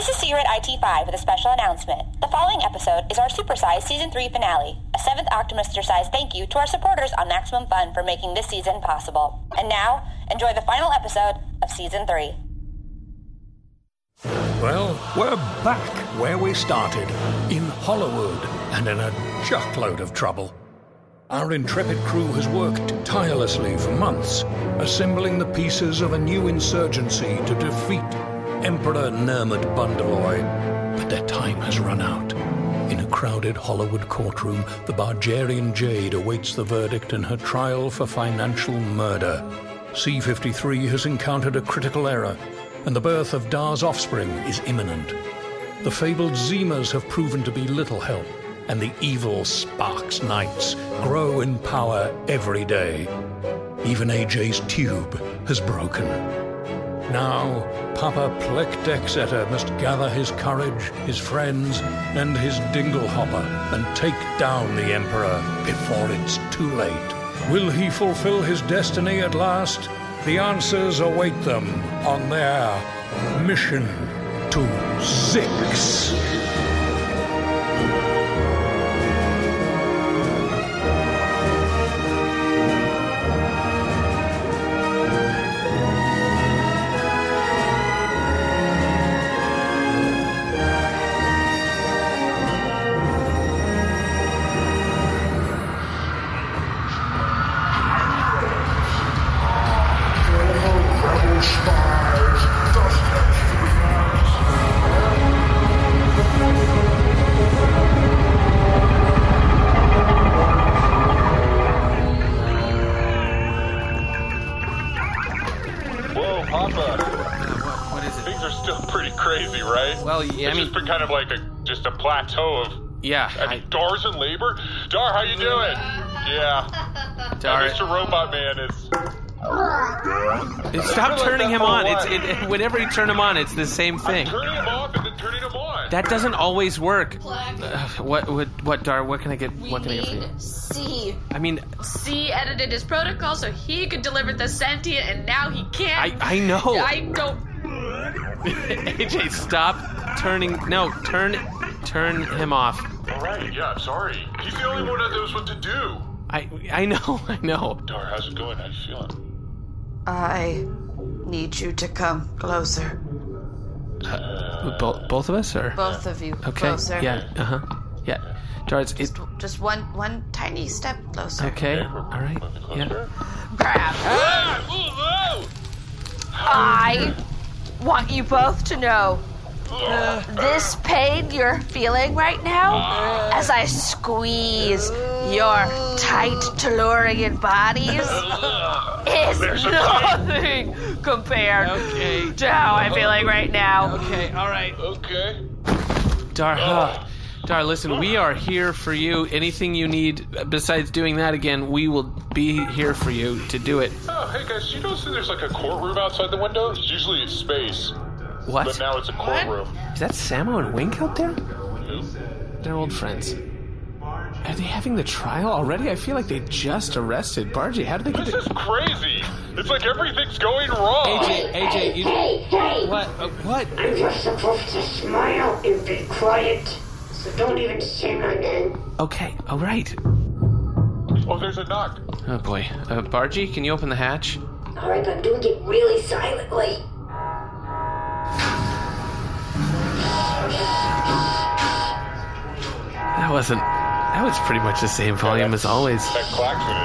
This is Secret IT5 with a special announcement. The following episode is our supersized Season 3 finale, a 7th Optimister-sized thank you to our supporters on Maximum Fun for making this season possible. And now, enjoy the final episode of Season 3. Well, we're back where we started, in Hollywood, and in a juckload of trouble. Our intrepid crew has worked tirelessly for months, assembling the pieces of a new insurgency to defeat Emperor Nermid Bundaloy. But their time has run out. In a crowded Hollywood courtroom, the Bargerian Jade awaits the verdict in her trial for financial murder. C-53 has encountered a critical error, and the birth of Dar's offspring is imminent. The fabled Zimas have proven to be little help, and the evil Sparks Knights grow in power every day. Even AJ's tube has broken. Now, Papa Plek Dexeter must gather his courage, his friends, and his dinglehopper and take down the Emperor before it's too late. Will he fulfill his destiny at last? The answers await them on their mission to Zyxx. Been kind of like just a plateau of Dar's in labor. Dar, how you doing? Yeah. Dar, Mr. Robot Man is. Stop turning him on. Whenever you turn him on, it's the same thing. I'm turning him off and then turning him on. That doesn't always work. What, Dar? What can I get? What can I get for you? C. I mean, C edited his protocol so he could deliver the sentient, and now he can't. I know. I don't. AJ, stop turning. No, turn him off. All right. Yeah, I'm sorry. He's the only one that knows what to do. I know. Dar, how's it going? How you feeling? I need you to come closer. Both of us, or both of you? Okay. Closer. Yeah. Yeah. Dar, it's just one tiny step closer. Okay. All right. Yeah. Grab. I want you both to know this pain you're feeling right now as I squeeze your tight Tellurian bodies is nothing compared to how I'm feeling right now. Okay, all right. Okay. Dar, listen, we are here for you. Anything you need besides doing that again, we will be here for you to do it. Oh, hey guys, you don't see there's like a courtroom outside the window? It's usually space. What? But now it's a courtroom. Is that Samo and Wink out there? Who? They're old friends. Are they having the trial already? I feel like they just arrested Bargy. How did they get This is crazy. It's like everything's going wrong. AJ, you... Hey! What? What? I'm just supposed to smile and be quiet, so don't even say my name. Okay, all right. Oh, there's a knock. Oh, boy. Bargy, can you open the hatch? All right, but I'm doing it really silently. That was pretty much the same volume as always. That klaxon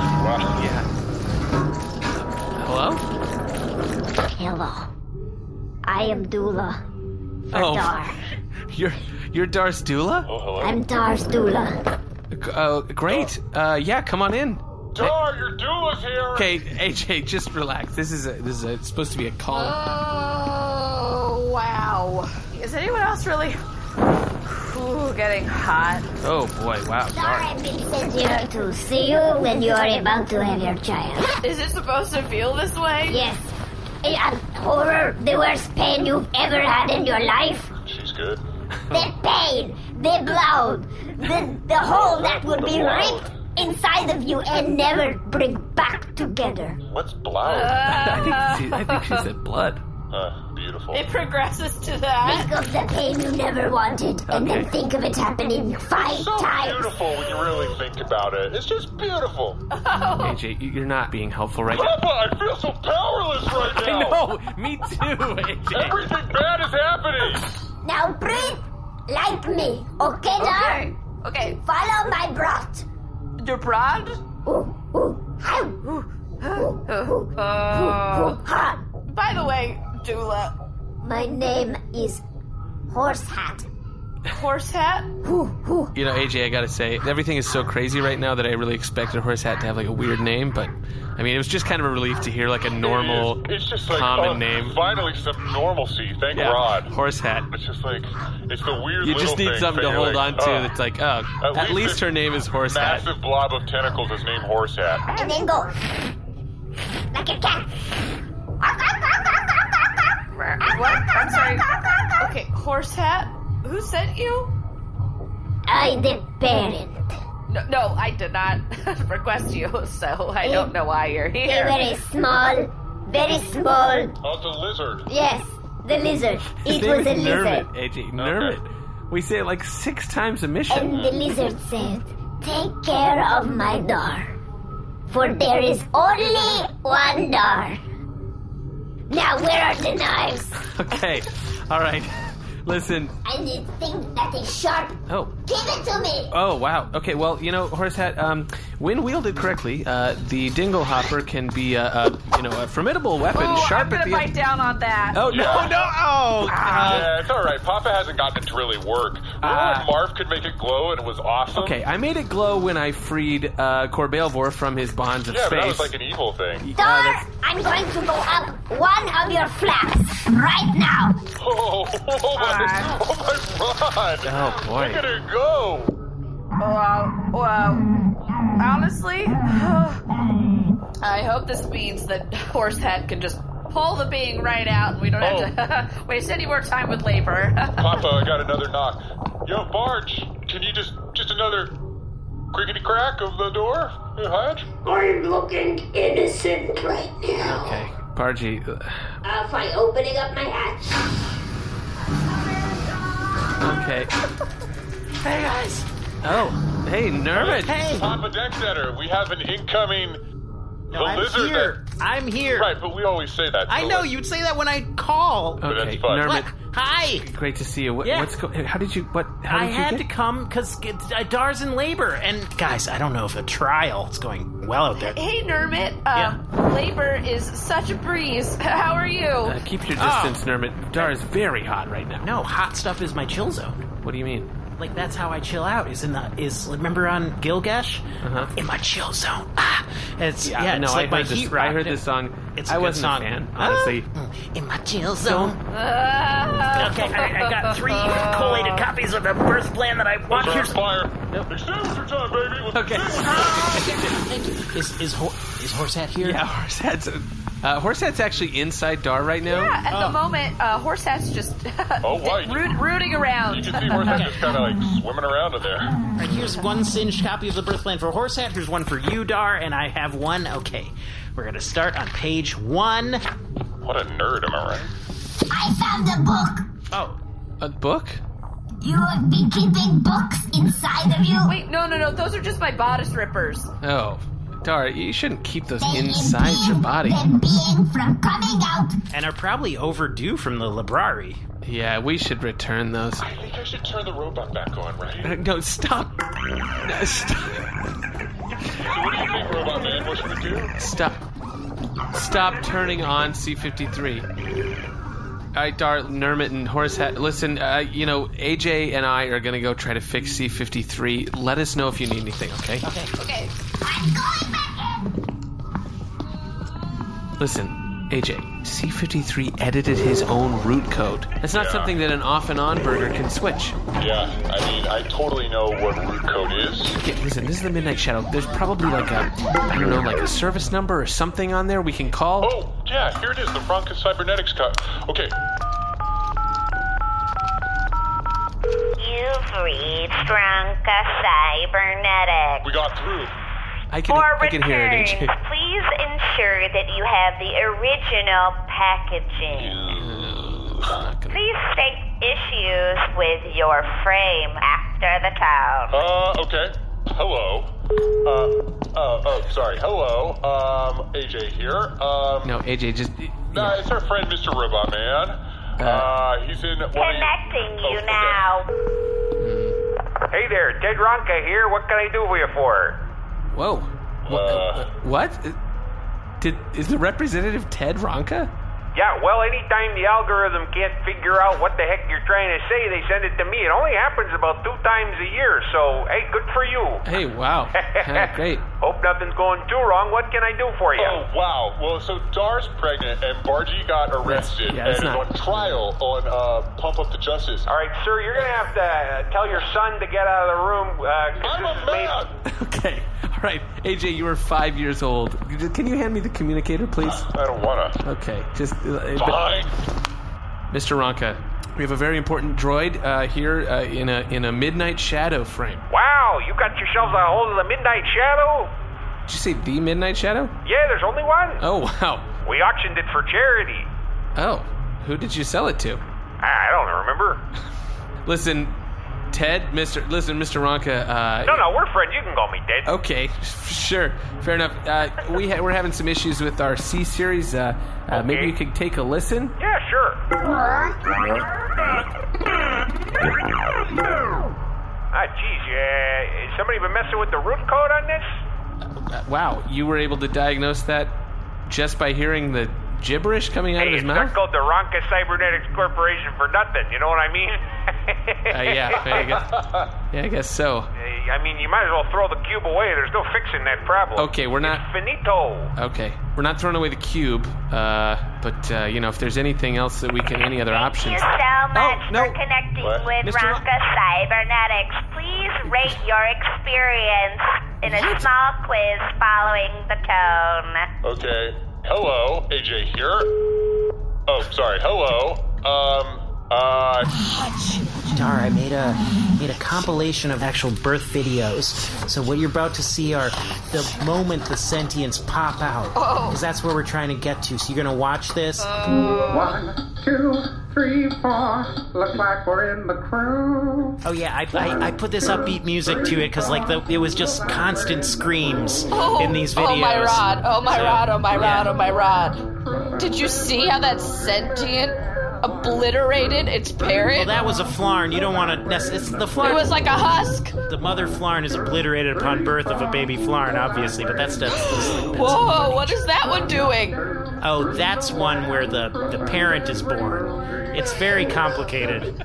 is just wow. Yeah. Hello? Hello. I am Dula. For Dar. You're Dar's doula? Oh, hello. I'm Dar's Dula. Great. Yeah, come on in. Dar, your doula's here. Okay, AJ, just relax. This is it's supposed to be a call. Oh, wow. Is anyone else really getting hot? Oh boy, wow. Dar, I've been sent here to see you when you are about to have your child. Is it supposed to feel this way? Yes. And horror, the worst pain you've ever had in your life. She's good. The pain, the blood, the hole that would be ripped inside of you and never bring back together. What's blood? I think she said blood. Be beautiful. It progresses to that. Think of the pain you never wanted, and then think of it happening 5 So times. beautiful when you really think about it. It's just beautiful. AJ, you're not being helpful right now. Papa, I feel so powerless right now. I know, me too, AJ. Everything bad is happening. Now breathe like me, okay, Dar? Okay. Follow my brat. Your broad? Ha. By the way, Dula, My name is Horse Hat. Horse Hat? You know, AJ, I gotta say, everything is so crazy right now that I really expected Horse Hat to have like a weird name, but I mean, it was just kind of a relief to hear like a normal, It's just like, common name. Finally, some normalcy. Thank God. Horse Hat. It's just like, it's the weird You little just need thing something to that hold you're on like, to that's like, oh, at least her name is Horse Hat. Massive blob of tentacles is named Horse Hat. And then go like a cat. What? I'm sorry. Okay, Horse Hat? Who sent you? I the parent. No, I did not request you, so I don't know why you're here. Very small, very small. Oh, it's a lizard. Yes, the lizard. His It name was a is lizard. Nermit, AJ. Nermit. We say it like 6 times a mission. And the lizard said, take care of my door, for there is only one door. Now where are the knives? Okay, all right. Listen. I need things that is sharp. Oh. Give it to me. Oh, wow. Okay, well, you know, Horse Hat, when wielded correctly, the Dingle Hopper can be a formidable weapon, sharp I'm at gonna the bite end. down on that. Oh, no, Yeah. no, oh! Yeah, it's all right. Papa hasn't gotten it to really work. Remember when Marv could make it glow and it was awesome? Okay, I made it glow when I freed Corbaelvor from his bonds of Yeah, space. but that was like an evil thing. Door, I'm going to go up one of your flaps right now. Oh my God. Oh, boy. Look at her go. Well, honestly, I hope this means that Horse Hat can just pull the being right out and we don't have to waste any more time with labor. Papa, I got another knock. Yo, Barge, can you just another crickety crack of the door? Hatch? I'm looking innocent right now. Okay, Bargy. Fine, opening up my hatch. Okay. Hey, guys. Oh, hey, Nermit. Hey. Papa Dexter, we have an incoming... No, I'm lizard here. I'm here. Right, but we always say that. I so know, let's- you'd say that when I call. But Okay, that's fine. Nermit. What? Hi. Great to see you. Yeah. How did you? How I did you had get? to come because Dar's in labor. And, guys, I don't know if a trial is going well out there. Hey, Nermit. Yeah. Labor is such a breeze. How are you? Keep your distance, Nermit. Dar is very hot right now. No, hot stuff is my chill zone. What do you mean? Like, that's how I chill out. Remember on Gilgamesh? Uh-huh. In my chill zone. It's No, it's like my heat I heard this song. It's a I good wasn't song. a fan, honestly. In my chill zone. Okay, I got 3 collated copies of the birth plan that I want. Turn Here's fire. Extinguisher time, baby. Let's Okay. Is Horse Hat here? Yeah, Horse Hat's actually inside Dar right now. Yeah, at the moment, Horse Hat's just white. rooting around. You can see Horse Hat just kind of like swimming around in there. All right, here's 1 singed copy of the birth plan for Horse Hat. Here's 1 for you, Dar, and I have 1. Okay, we're gonna start on page 1. What a nerd, am I right? I found a book. Oh, A book? You have been keeping books inside of you. Wait, no, those are just my bodice rippers. Oh, Dar, you shouldn't keep those They inside your impede body. them being from coming out. and are probably overdue from the library. Yeah, we should return those. I think I should turn the robot back on, right? No, stop. No, stop. So what do you think, Robot Man? What should we do? Stop turning on C-53. All right, Dar, Nermit, and Horse Hat. Listen, AJ and I are going to go try to fix C-53. Let us know if you need anything, okay? Okay. I'm going back in. Listen, AJ, C-53 edited his own root code. That's not Yeah. something that an off-and-on burger can switch. Yeah, I mean, I totally know what root code is. Okay, listen, this is the Midnight Shadow. There's probably like a service number or something on there we can call. Oh, yeah, here it is, the Franca Cybernetics cut. Okay. You've reached Franca Cybernetics. We got through. I For can hear it, returns, AJ. please ensure that you have the original packaging. issues with your frame after the tone. Okay. Hello. Sorry. Hello. AJ here. No, AJ, just... Nah, it's our friend, Mr. Robot Man. He's in... Connecting you now. Hey there, Ted Ronka here. What can I do for you for? Whoa. What? Is the representative Ted Ronka? Yeah, well, anytime the algorithm can't figure out what the heck you're trying to say, they send it to me. It only happens about 2 times a year, so, hey, good for you. Hey, wow. Great. Hope nothing's going too wrong. What can I do for you? Oh, wow. Well, so Dar's pregnant, and Bargy got arrested and is on trial on Pump Up to Justice. All right, sir, you're going to have to tell your son to get out of the room. I'm a man. Okay. All right, AJ, you were 5 years old. Can you hand me the communicator, please? I don't want to. Okay, just... Fine. Mr. Ronka, we have a very important droid here in a Midnight Shadow frame. Wow, you got yourselves a hold of the Midnight Shadow? Did you say the Midnight Shadow? Yeah, there's only one. Oh, wow. We auctioned it for charity. Oh, who did you sell it to? I don't remember. Listen, Ted, Mr. Ronka. No, we're friends. You can call me Ted. Okay, sure, fair enough. We're having some issues with our C series. Maybe you could take a listen. Yeah, sure. Geez, somebody been messing with the root code on this? Wow, you were able to diagnose that just by hearing the gibberish coming out of his mouth? It's not called the Ronka Cybernetics Corporation for nothing, you know what I mean? I guess so. I mean, you might as well throw the cube away. There's no fixing that problem. Okay, we're not... It's finito. Okay, we're not throwing away the cube, but, if there's anything else that we can... Any other options... Thank you so much for connecting with Ronka Cybernetics. Please rate your experience in a small quiz following the tone. Okay. Hello, AJ here. Oh, sorry. Hello. Dar, I made a compilation of actual birth videos. So what you're about to see are the moment the sentients pop out. Because that's where we're trying to get to. So you're going to watch this. 1, 2, 3, 4. Look like we're in the crew. Oh yeah, I put this upbeat music to it because it was just constant screams in these videos. Oh my rod! Oh my rod! Oh my rod! Oh my rod! Did you see how that sentient obliterated its parent? Well, that was a flarn. You don't want to... It's the flarn. It was like a husk. The mother flarn is obliterated upon birth of a baby flarn, obviously, but that's Whoa, what is that one doing? Oh, that's one where the parent is born. It's very complicated.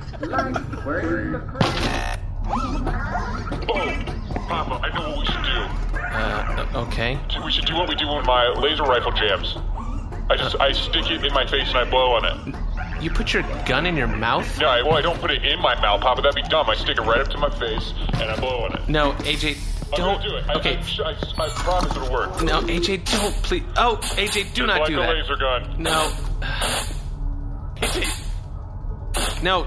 Papa, I know what we should do. Okay. We should do what we do with my laser rifle jams. I stick it in my face and I blow on it. You put your gun in your mouth? No, I don't put it in my mouth, Papa. That'd be dumb. I stick it right up to my face and I blow on it. No, AJ, don't. I'm gonna do it. Okay. I promise it'll work. No, AJ, don't, please. Oh, AJ, do not do that. Like a laser gun. No. AJ. No.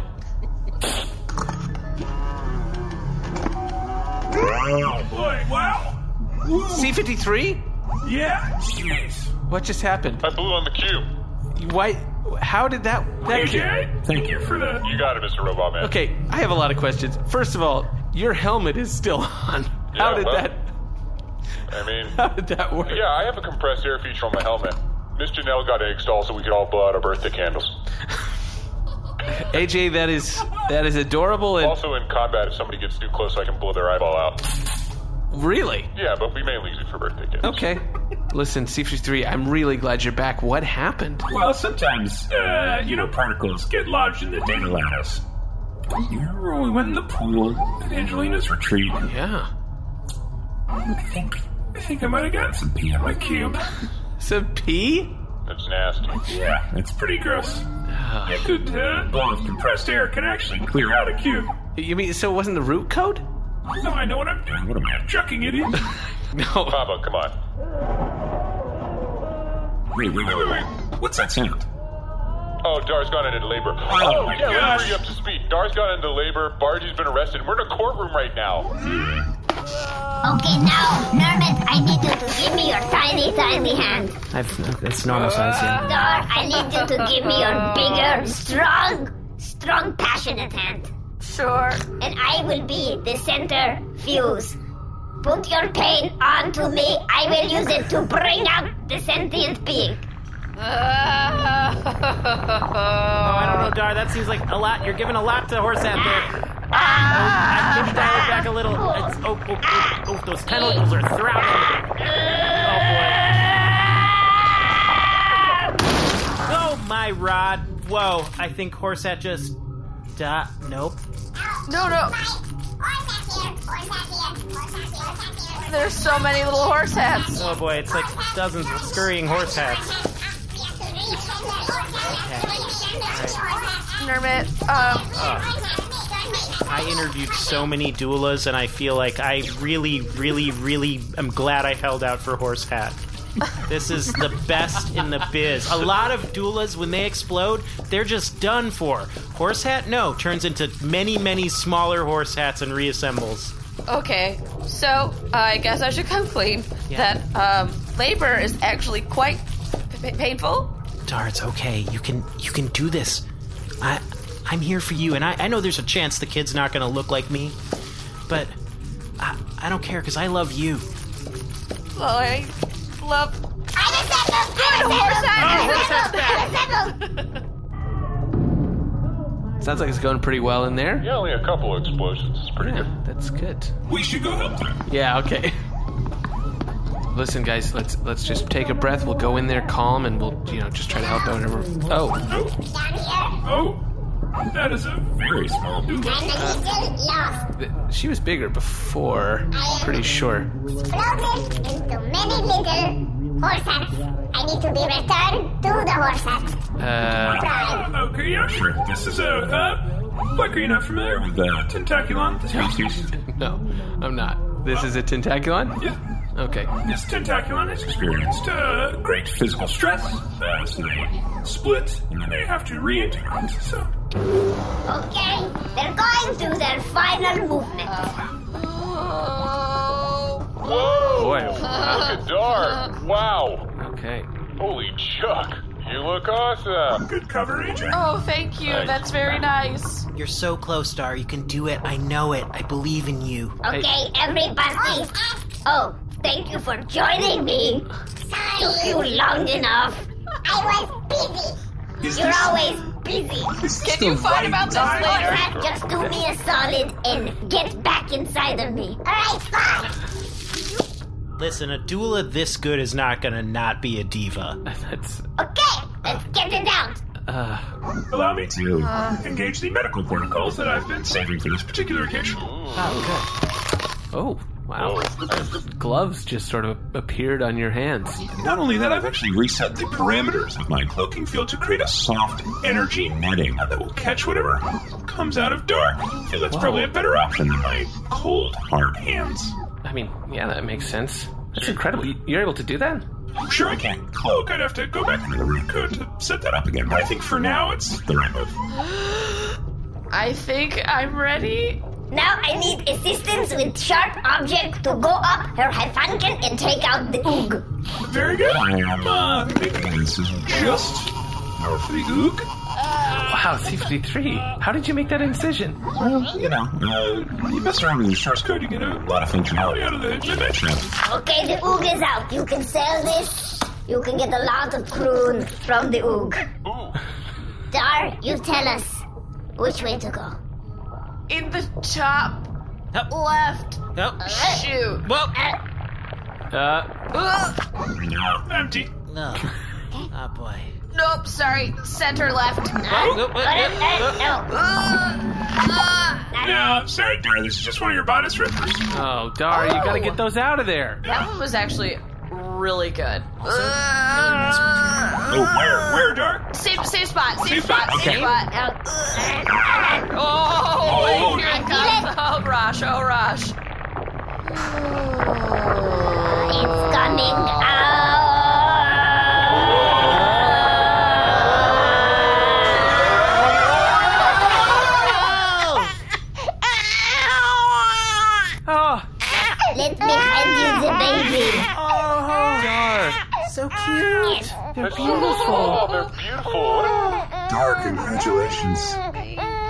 Oh boy, wow. C-53? Yeah, jeez. What just happened? I blew on the cube. Why? How did that AJ, thank you for that. You got it, Mr. Robot Man. Okay, I have a lot of questions. First of all, your helmet is still on. How did that work? Yeah, I have a compressed air feature on my helmet. Miss Janelle got it installed so we could all blow out our birthday candles. AJ, that is adorable. And also in combat, if somebody gets too close, I can blow their eyeball out. Really? Yeah, but we mainly use it for birthday gifts. Okay. Listen, C-53, I'm really glad you're back. What happened? Well, sometimes, particles get lodged in the data lattice. You remember when we went in the pool at Angelina's retreat? Yeah. I think I might have gotten some pee on my cube. Some pee? That's nasty. Yeah, it's pretty gross. A good blow of compressed air can actually clear out a cube. You mean, so it wasn't the root code? No, I know what I'm doing. What am I, chucking idiot? No. Papa, come on. Wait. What's that sound? Oh, Dar's gone into labor. Oh my gosh. gosh. Bring you up to speed. Dar's gone into labor. Bargy's been arrested. We're in a courtroom right now. Okay, now, Nermit, I need you to give me your tiny, tiny hand. It's normal size, yeah. Dar, I need you to give me your bigger, strong strong, passionate hand. Sure. And I will be the center fuse. Put your pain onto me. I will use it to bring out the sentient being. Oh, I don't know, Dar. That seems like a lot. You're giving a lot to Horsehat there. Maybe dial it back a little. Those tentacles are throbbing. Oh, boy. Oh, my rod. Whoa, I think Horsehat just... Nope. No. There's so many little horse hats. Oh, boy, it's like dozens of scurrying horse hats. Nermit, I interviewed so many doulas, and I feel like I really am glad I held out for Horsehat. This is the best in the biz. A lot of doulas, when they explode, they're just done for. Horsehat, no, turns into many smaller horse hats and reassembles. Okay, so I guess I should come clean that labor is actually quite painful. Dar, it's okay. You can do this. I'm here for you, and I know there's a chance the kid's not going to look like me, but I don't care because I love you. Well, I love... Sounds like it's going pretty well in there. Yeah, only a couple of explosions. It's pretty good. That's good. We should go help them. Yeah, okay. Listen, guys, let's just take a breath. We'll go in there calm, and we'll, just try to help out whatever. Oh, that is a very small doula. She was bigger before, pretty sure. Exploded into many little horse hats. I need to be returned to the horse hat. Okay, yeah, sure. This is like, are you not familiar with Tentaculon, the species? No, I'm not. This is a Tentaculon? Yeah. Okay. This Tentaculon has experienced great physical stress, so they split, and then they have to reintegrate, so... Okay, they're going through their final movement. Whoa! Boy. Look at Dar. Wow. Okay. Holy Chuck. You look awesome. Good cover, AJ. Oh, thank you. That's very nice. You're so close, Dar. You can do it. I know it. I believe in you. Okay, everybody. Oh, thank you for joining me. Took you long enough. I was busy. You're always busy. Can you fight about this later? Just do me a solid and get back inside of me. All right, fine. Listen, a doula this good is not gonna not be a diva. That's... Okay, let's get it out. Allow me to engage the medical protocols that I've been saving for this particular occasion. Oh, good. Oh, wow. Gloves just sort of appeared on your hands. Not only that, I've actually reset the parameters of my cloaking field to create a soft energy netting that will catch whatever comes out of dark. I feel that's probably a better option than my cold, hard hands. I mean, yeah, that makes sense. That's incredible. You're able to do that? I'm sure I can't cloak. I'd have to go back into the root code to set that up again. But I think for now, it's the right move. I think I'm ready. Now I need assistance with sharp object to go up her Haifanken and take out the Oog. Very good. I am making an incision just north of the Oog. Wow, C-53. How did you make that incision? Well, you mess around with the source code, you get a lot of functionality out of the dimension. Okay, the Oog is out. You can sell this. You can get a lot of croon from the Oog. Dar, you tell us which way to go. In the top left. Shoot. Empty. No. Oh, boy. Nope, sorry. Center left. No, sorry, Dar. This is just one of your bonus rippers. Oh, Dar, you gotta get those out of there. That one was actually really good. Where, Dar? Same spot. Okay. Same spot. Oh, here it comes. Oh, Rosh. It's coming out. Let me hand you the baby. Dar. So cute. They're beautiful. Oh, they're beautiful. Dar, congratulations.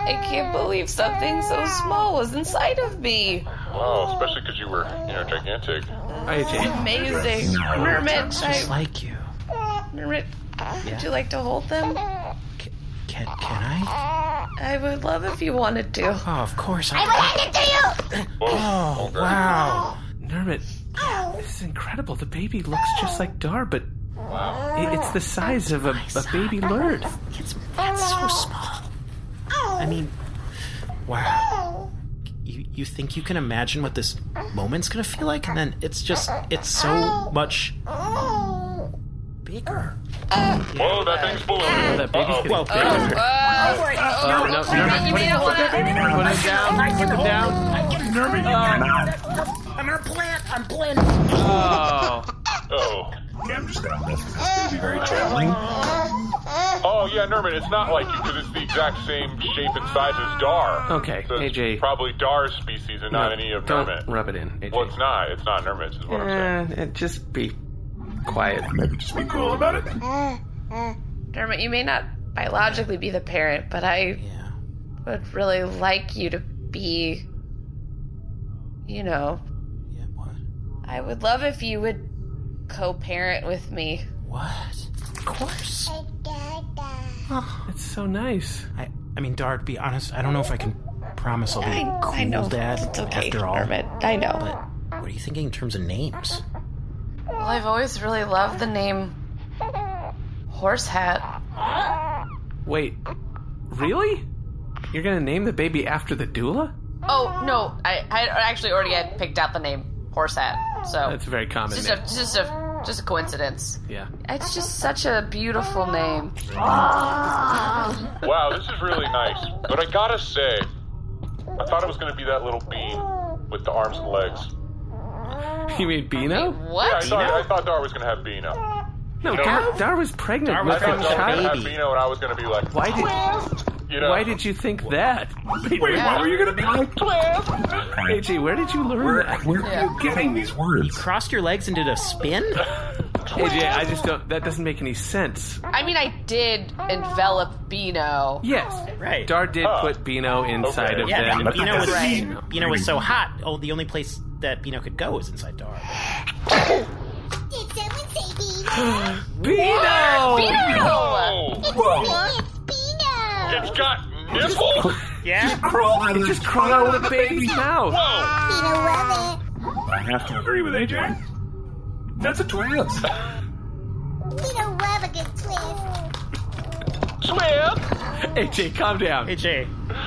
I can't believe something so small was inside of me. Wow, especially because you were, gigantic. Amazing. Nermit, Just like you. Nermit, would you like to hold them? Can I? I would love if you wanted to. Oh, of course. I will hand it to you! Oh, wow. Nermit, this is incredible. The baby looks just like Dar, but it's the size of a baby lurd. That's so small. I mean, wow. You think you can imagine what this moment's gonna feel like? And then it's so much bigger. Whoa, that thing's balloon. That baby's getting bigger. No, Nermit, put it down. Nermit, I'm gonna plant. I'm planting. Oh. Yeah, I'm just gonna lift. It's gonna be very challenging. Oh, yeah, Nermit, it's not like you, because it's the exact same shape and size as Dar. Okay, so it's AJ. probably Dar's species and not any of Nermit. Don't rub it in, AJ. Well, it's not. It's not Nermit's, is what I'm saying. Just be quiet. Maybe just be cool about it. Nermit, you may not biologically be the parent, but I would really like you to be, Yeah, what? I would love if you would co-parent with me. What? Of course. It's so nice. I mean, Dar, to be honest, I don't know if I can promise I'll be cool, I know. Dad, It's okay, after all. Nermit. I know. But what are you thinking in terms of names? Well, I've always really loved the name Horsehat. Wait, really? You're gonna name the baby after the doula? Oh, no. I actually already had picked out the name Horsehat. So That's a very common name. Just a coincidence. Yeah. It's just such a beautiful name. Wow, this is really nice. But I gotta say, I thought it was going to be that little bean with the arms and legs. You mean Beano? What? Yeah, I thought Dar was going to have Beano. No, Dar was pregnant I with thought a Dar was going to child. have Beano, and I was going to be like, Why did you think that? Wait, what were you gonna be like? AJ, where did you learn that? Where are you getting these words? You crossed your legs and did a spin? AJ, I just don't. That doesn't make any sense. I mean, I did envelop Beano. Yes, right. Dar did put Beano inside of them. Beano was so hot. Oh, the only place that Beano could go was inside Dar. Did someone say Beano? Beano! Whoa! It's Beano! It's got nipples? Yeah? It just crawled out of the baby's mouth. Beano love it. I have to agree with AJ. That's a twist. Beano love a good twist. Twist? AJ, calm down. AJ.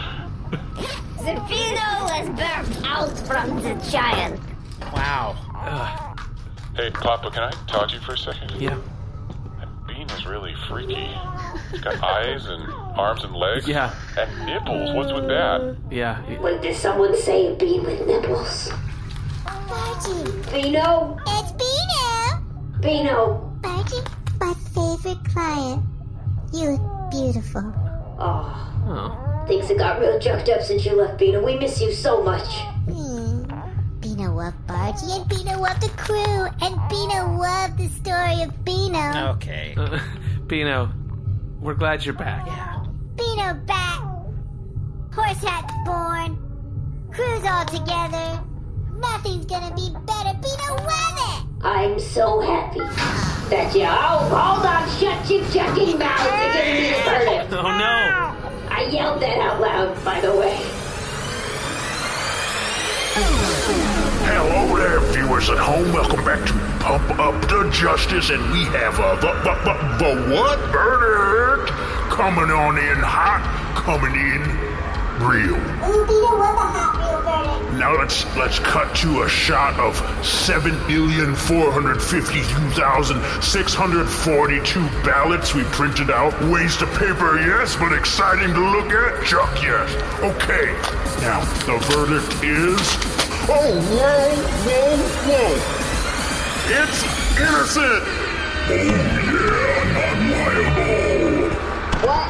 Beano was birthed out from the giant. Wow. Hey, Papa, can I talk to you for a second? Yeah. That bean is really freaky. It's got eyes and arms and legs. Yeah. And nipples. What's with that? Yeah. When did someone say a bean with nipples? Bargy. Beano? It's Beano. Beano. Bargy, my favorite client. You look beautiful. Oh. Things have got real jacked up since you left, Beano. We miss you so much. Beano loved Bargy, and Beano loved the crew, and Beano loved the story of Beano. Okay. Beano, we're glad you're back. Yeah. Beano back. Horsehat's born. Crew's all together. Nothing's gonna be better. Beano love it. I'm so happy that you... Oh, hold on. Shut your jacking mouth. You're getting me started. Oh, no. I yelled that out loud, by the way. Hello there, viewers at home. Welcome back to Pump Up the Justice, and we have the what? Bernard coming on in hot, coming in real. Beano love a hot real Bernard. Now let's cut to a shot of 7,452,642 ballots we printed out. Waste of paper, yes, but exciting to look at. Chuck, yes. Okay. Now the verdict is. Oh, whoa! It's innocent! Oh, yeah, non-liable. What?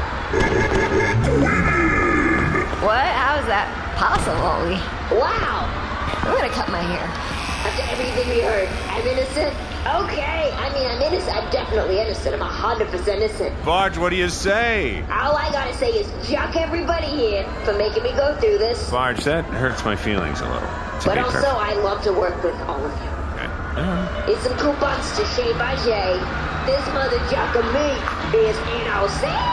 What? How is that possible? Wow! I'm gonna cut my hair. After everything we heard, I'm innocent. Okay, I mean, I'm innocent. I'm definitely innocent. I'm 100% innocent. Barge, what do you say? All I gotta say is juck everybody here for making me go through this. Barge, that hurts my feelings a little. But also, I love to work with all of you. Here's some coupons to Shea by Jay. This mother juck of me is innocent.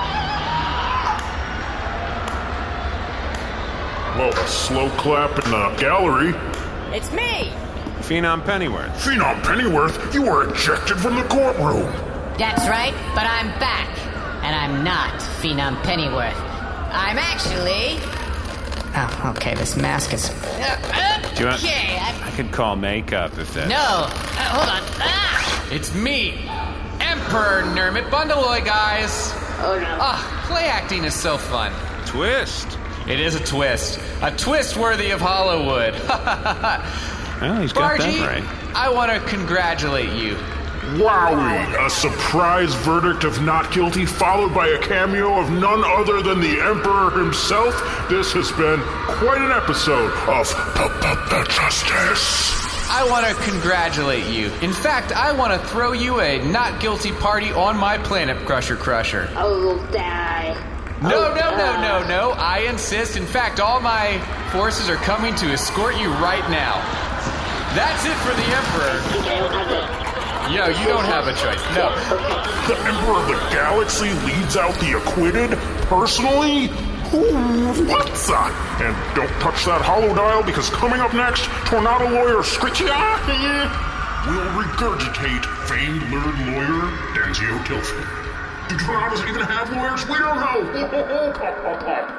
Well, a slow clap in the gallery. It's me! Phenom Pennyworth. Phenom Pennyworth, you were ejected from the courtroom. That's right, but I'm back. And I'm not Phenom Pennyworth. I'm actually... Oh, okay, this mask is... Do you want... I could call makeup if that... No! Hold on. It's me, Emperor Nermit Bundaloy, guys. Oh, no. Play acting is so fun. Twist. It is a twist. A twist worthy of Hollywood. Well, he's got Bargy, that right. I want to congratulate you. Wowie! A surprise verdict of not guilty, followed by a cameo of none other than the Emperor himself. This has been quite an episode of The Justice. I want to congratulate you. In fact, I want to throw you a not guilty party on my planet, Crusher Crusher. Oh, die. No. I insist. In fact, all my forces are coming to escort you right now. That's it for the Emperor. No, you don't have a choice. No. The Emperor of the Galaxy leads out the acquitted? Personally? What's that? And don't touch that holodial, because coming up next, Tornado Lawyer Scritchy will regurgitate famed learned lawyer Denzio Tilson. Do Tornadoes even have lawyers? We don't know. Pop, pop,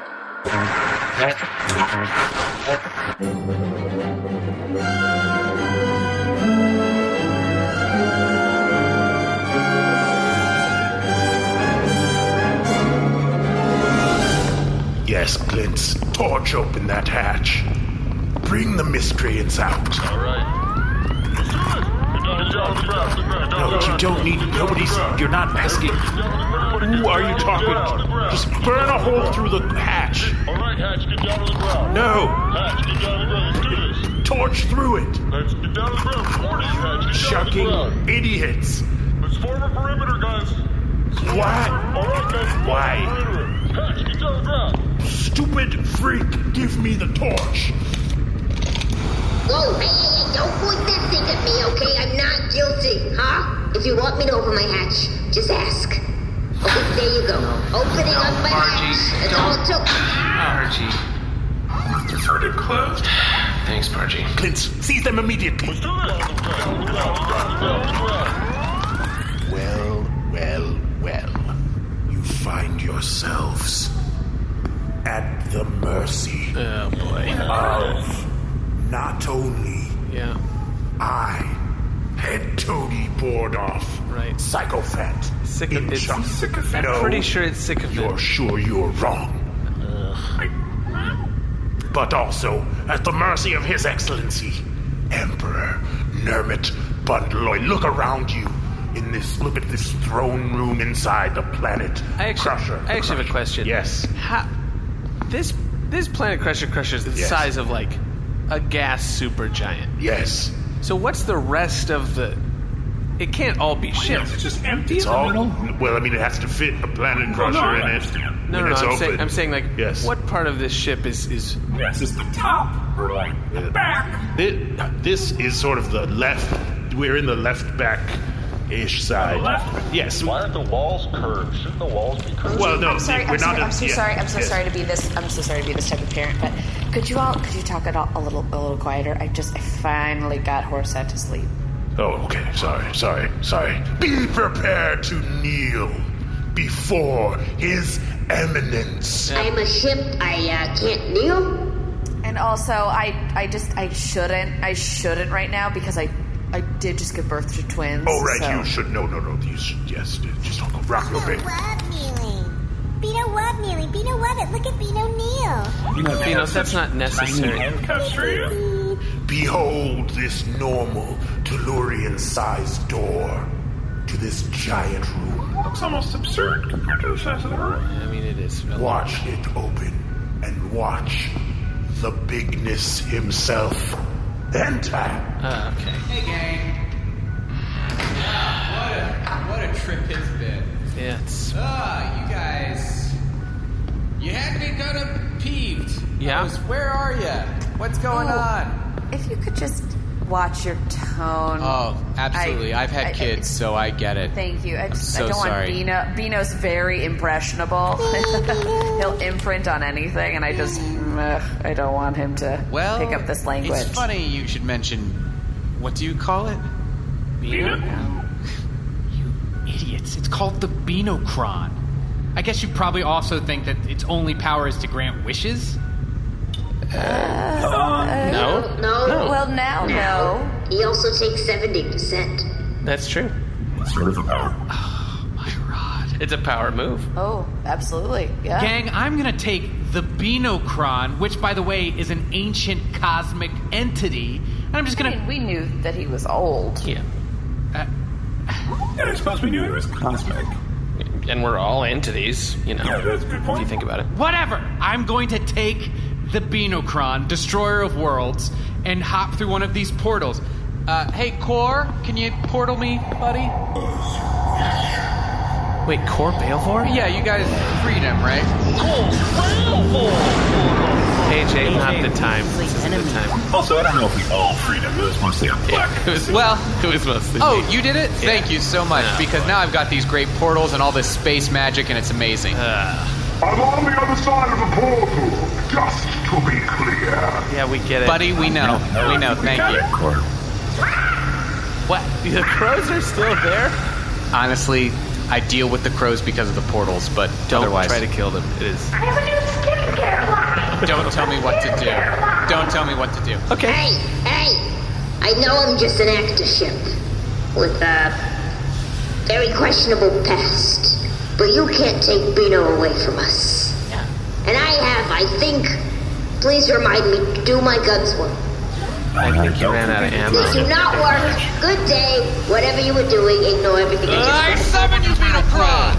Yes, Glints, torch open that hatch. Bring the miscreants out. All right. No, you don't need nobody's. You're not asking. Who are you talking to? Just burn a hole through the hatch. All right, Hatch, get down to the ground. No. Hatch, get down to the ground. Let's do this. Torch through it. Let's get down to the ground. 40, Hatch, get Shucking down to the ground. idiots. Let's form a perimeter, guys. Why? All right, guys. Why? Hatch, get down to the ground. Stupid freak, give me the torch. Whoa, hey, don't point that thing at me, okay? I'm not guilty, huh? If you want me to open my hatch, just ask. Okay, there you go. Opening up my hatch. That's all it took. Bargy. The verdict closed. Thanks, Bargy. Glints, seize them immediately. Let's do this. Well. You find yourselves at the mercy Oh, boy. of not only I, Head Toady Bordoff, right? Sycophant. Sycophant. I'm pretty sure it's Sycophant. You're sure you're wrong. But also at the mercy of His Excellency, Emperor Nermit Bundaloy. Look around you. Look at this throne room inside the planet Crusher. I actually have a question. Yes. This planet Crusher is the size of like a gas supergiant. Yes. So what's the rest of the? It can't all be ships. It's just empty in the middle. Well, I mean, it has to fit a planet Crusher in it. No. I'm saying like, what part of this ship is? Yes, it's the top or like the back. This is sort of the left. We're in the left back-ish side. Yes. Why aren't the walls curved? Shouldn't the walls be curved? Well, no, I'm sorry. I'm so sorry to be this. I'm so sorry to be this type of parent. But could you talk a little quieter? I finally got Horset to sleep. Oh, okay. Sorry. Be prepared to kneel before His Eminence. I'm a ship. I can't kneel. And also, I shouldn't right now because I did just give birth to twins. Oh, right. So. You should. No. You should. Yes. Just don't go rock your baby. Beano what, Neely? Beano what? Look at Beano kneel. Beano, that's not necessary. Handcuffs for you. Behold this normal Tellurian-sized door to this giant room. Looks almost absurd compared to the size of the room. I mean, it is. Really. Watch it open and watch the bigness himself enter. Okay. Hey, gang. a trip has been. Yeah, it's... You guys. You had me kind of peeved. Yeah? Where are you? What's going on? If you could just watch your tone. Oh, absolutely. I've had kids, so I get it. Thank you. I don't sorry. want Bino's very impressionable. He'll imprint on anything, and I don't want him to pick up this language. It's funny you should mention, what do you call it? Bino? You idiots. It's called the Binocron. I guess you probably also think that its only power is to grant wishes? No. Well, now, no. He also takes 70%. That's true. It's sort of a power. Oh, my rod. It's a power move. Oh, absolutely. Yeah. Gang, I'm gonna take the Binocron, which, by the way, is an ancient cosmic entity, and I'm just gonna... I mean, we knew that he was old. Yeah. I suppose we knew it was cosmic. And we're all entities, you know. Yeah, that's a good point. If you think about it. Whatever. I'm going to take the Binocron, Destroyer of Worlds, and hop through one of these portals. Hey, Core, can you portal me, buddy? Wait, Core Balevor? Yeah, you guys freed him, right? AJ, not the time. This isn't the time. Also, I don't know if we all freed him. It was mostly a black. It was mostly me. You did it? Yeah. Thank you so much, because now I've got these great portals and all this space magic, and it's amazing. I'm on the other side of the portal, just to be clear. Yeah, we get it. Buddy, we know. We know, thank you. What? The crows are still there? Honestly, I deal with the crows because of the portals, but Don't otherwise... try to kill them. It is... I have a new skincare line. Don't tell me what to do. Don't tell me what to do. Okay. Hey! I know I'm just an actor ship with a very questionable past, but you can't take Bino away from us. Yeah. And I think, please remind me to do my guns well. I think you ran out of ammo. These do not work. Good day. Whatever you were doing, ignore everything I just said. summon you, Binocron!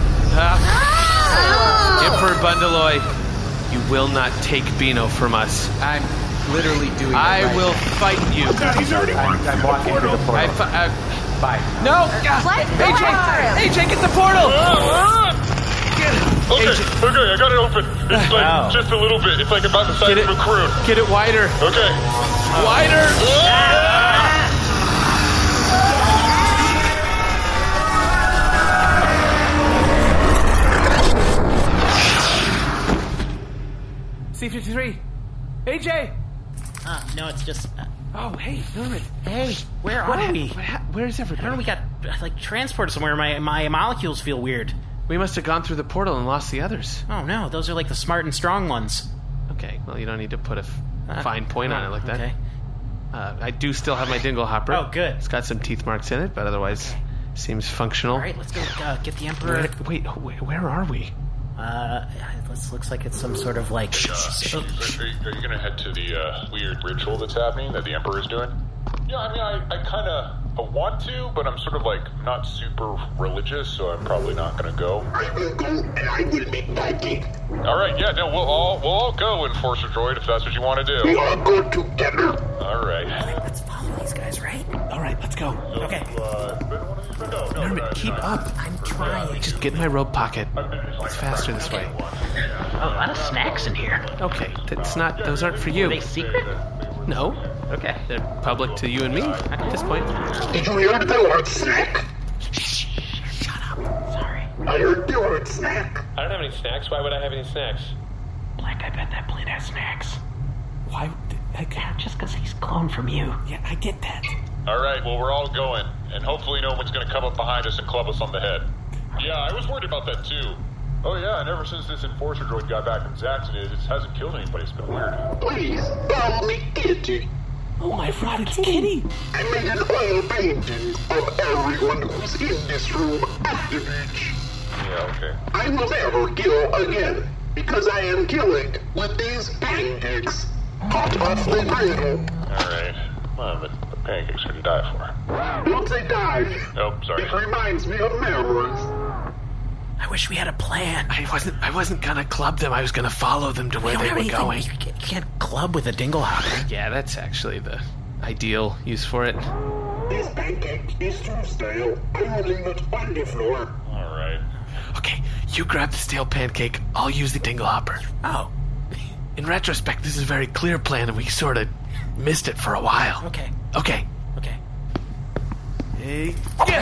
Emperor Bundeloy, you will not take Bino from us. I'm literally doing it I right. will fight you. He's already walking through the portal. Bye. No! AJ, get the portal! Okay, I got it open. It's like just a little bit. It's like about the size of a crew. Get it wider. Okay. Wider! C-53. AJ! No, it's just... Oh, hey, Norman. Hey, where are we? Where's everybody? I don't know, we got, transported somewhere. My molecules feel weird. We must have gone through the portal and lost the others. Oh, no, those are like the smart and strong ones. Okay, well, you don't need to put a fine point on it like that. Okay. I do still have my dingle hopper. Oh, good. It's got some teeth marks in it, but otherwise seems functional. All right, let's go get the Emperor. Where are we? This looks like it's some sort of like... Are you going to head to the weird ritual that's happening that the Emperor's doing? Yeah, I mean, I kind of want to, but I'm sort of like not super religious, so I'm probably not going to go. I will go and I will make my deed. All right, yeah, no, we'll all go, Enforcer Droid, if that's what you want to do. We all go together. All right. Let's follow these guys, right? All right, let's go. Okay. Norman, keep up. I'm trying. Just get in my robe pocket. It's faster this way. Oh, a lot of snacks in here. Okay, those aren't for you. Are they secret? No. Okay. They're public to you and me at this point. Did you hear the word snack? Shut up. Sorry. I heard the word snack. I don't have any snacks. Why would I have any snacks? Black, I bet that plane has snacks. Why? Yeah, just because he's cloned from you. Yeah, I get that. All right, well, we're all going, and hopefully no one's going to come up behind us and club us on the head. Yeah, I was worried about that, too. Oh, yeah, and ever since this Enforcer Droid got back from Zaxxon, it hasn't killed anybody. It's been weird. Please, call me Kitty. Oh, my God, it's Kitty. I made an oil painting of everyone who's in this room after each. Yeah, okay. I will never kill again, because I am killing with these pancakes. Hot off the griddle. All right. Well, the pancakes are to die for. Don't say die. Oh, sorry. It reminds me of memories. I wish we had a plan. I wasn't gonna club them. I was gonna follow them to where they were going. You can't club with a dingle hopper. Yeah, that's actually the ideal use for it. This pancake is too stale. I will leave it on the floor. All right. Okay, you grab the stale pancake. I'll use the dingle hopper. Oh. In retrospect, this is a very clear plan, and we sort of missed it for a while. Okay. Okay. Hey.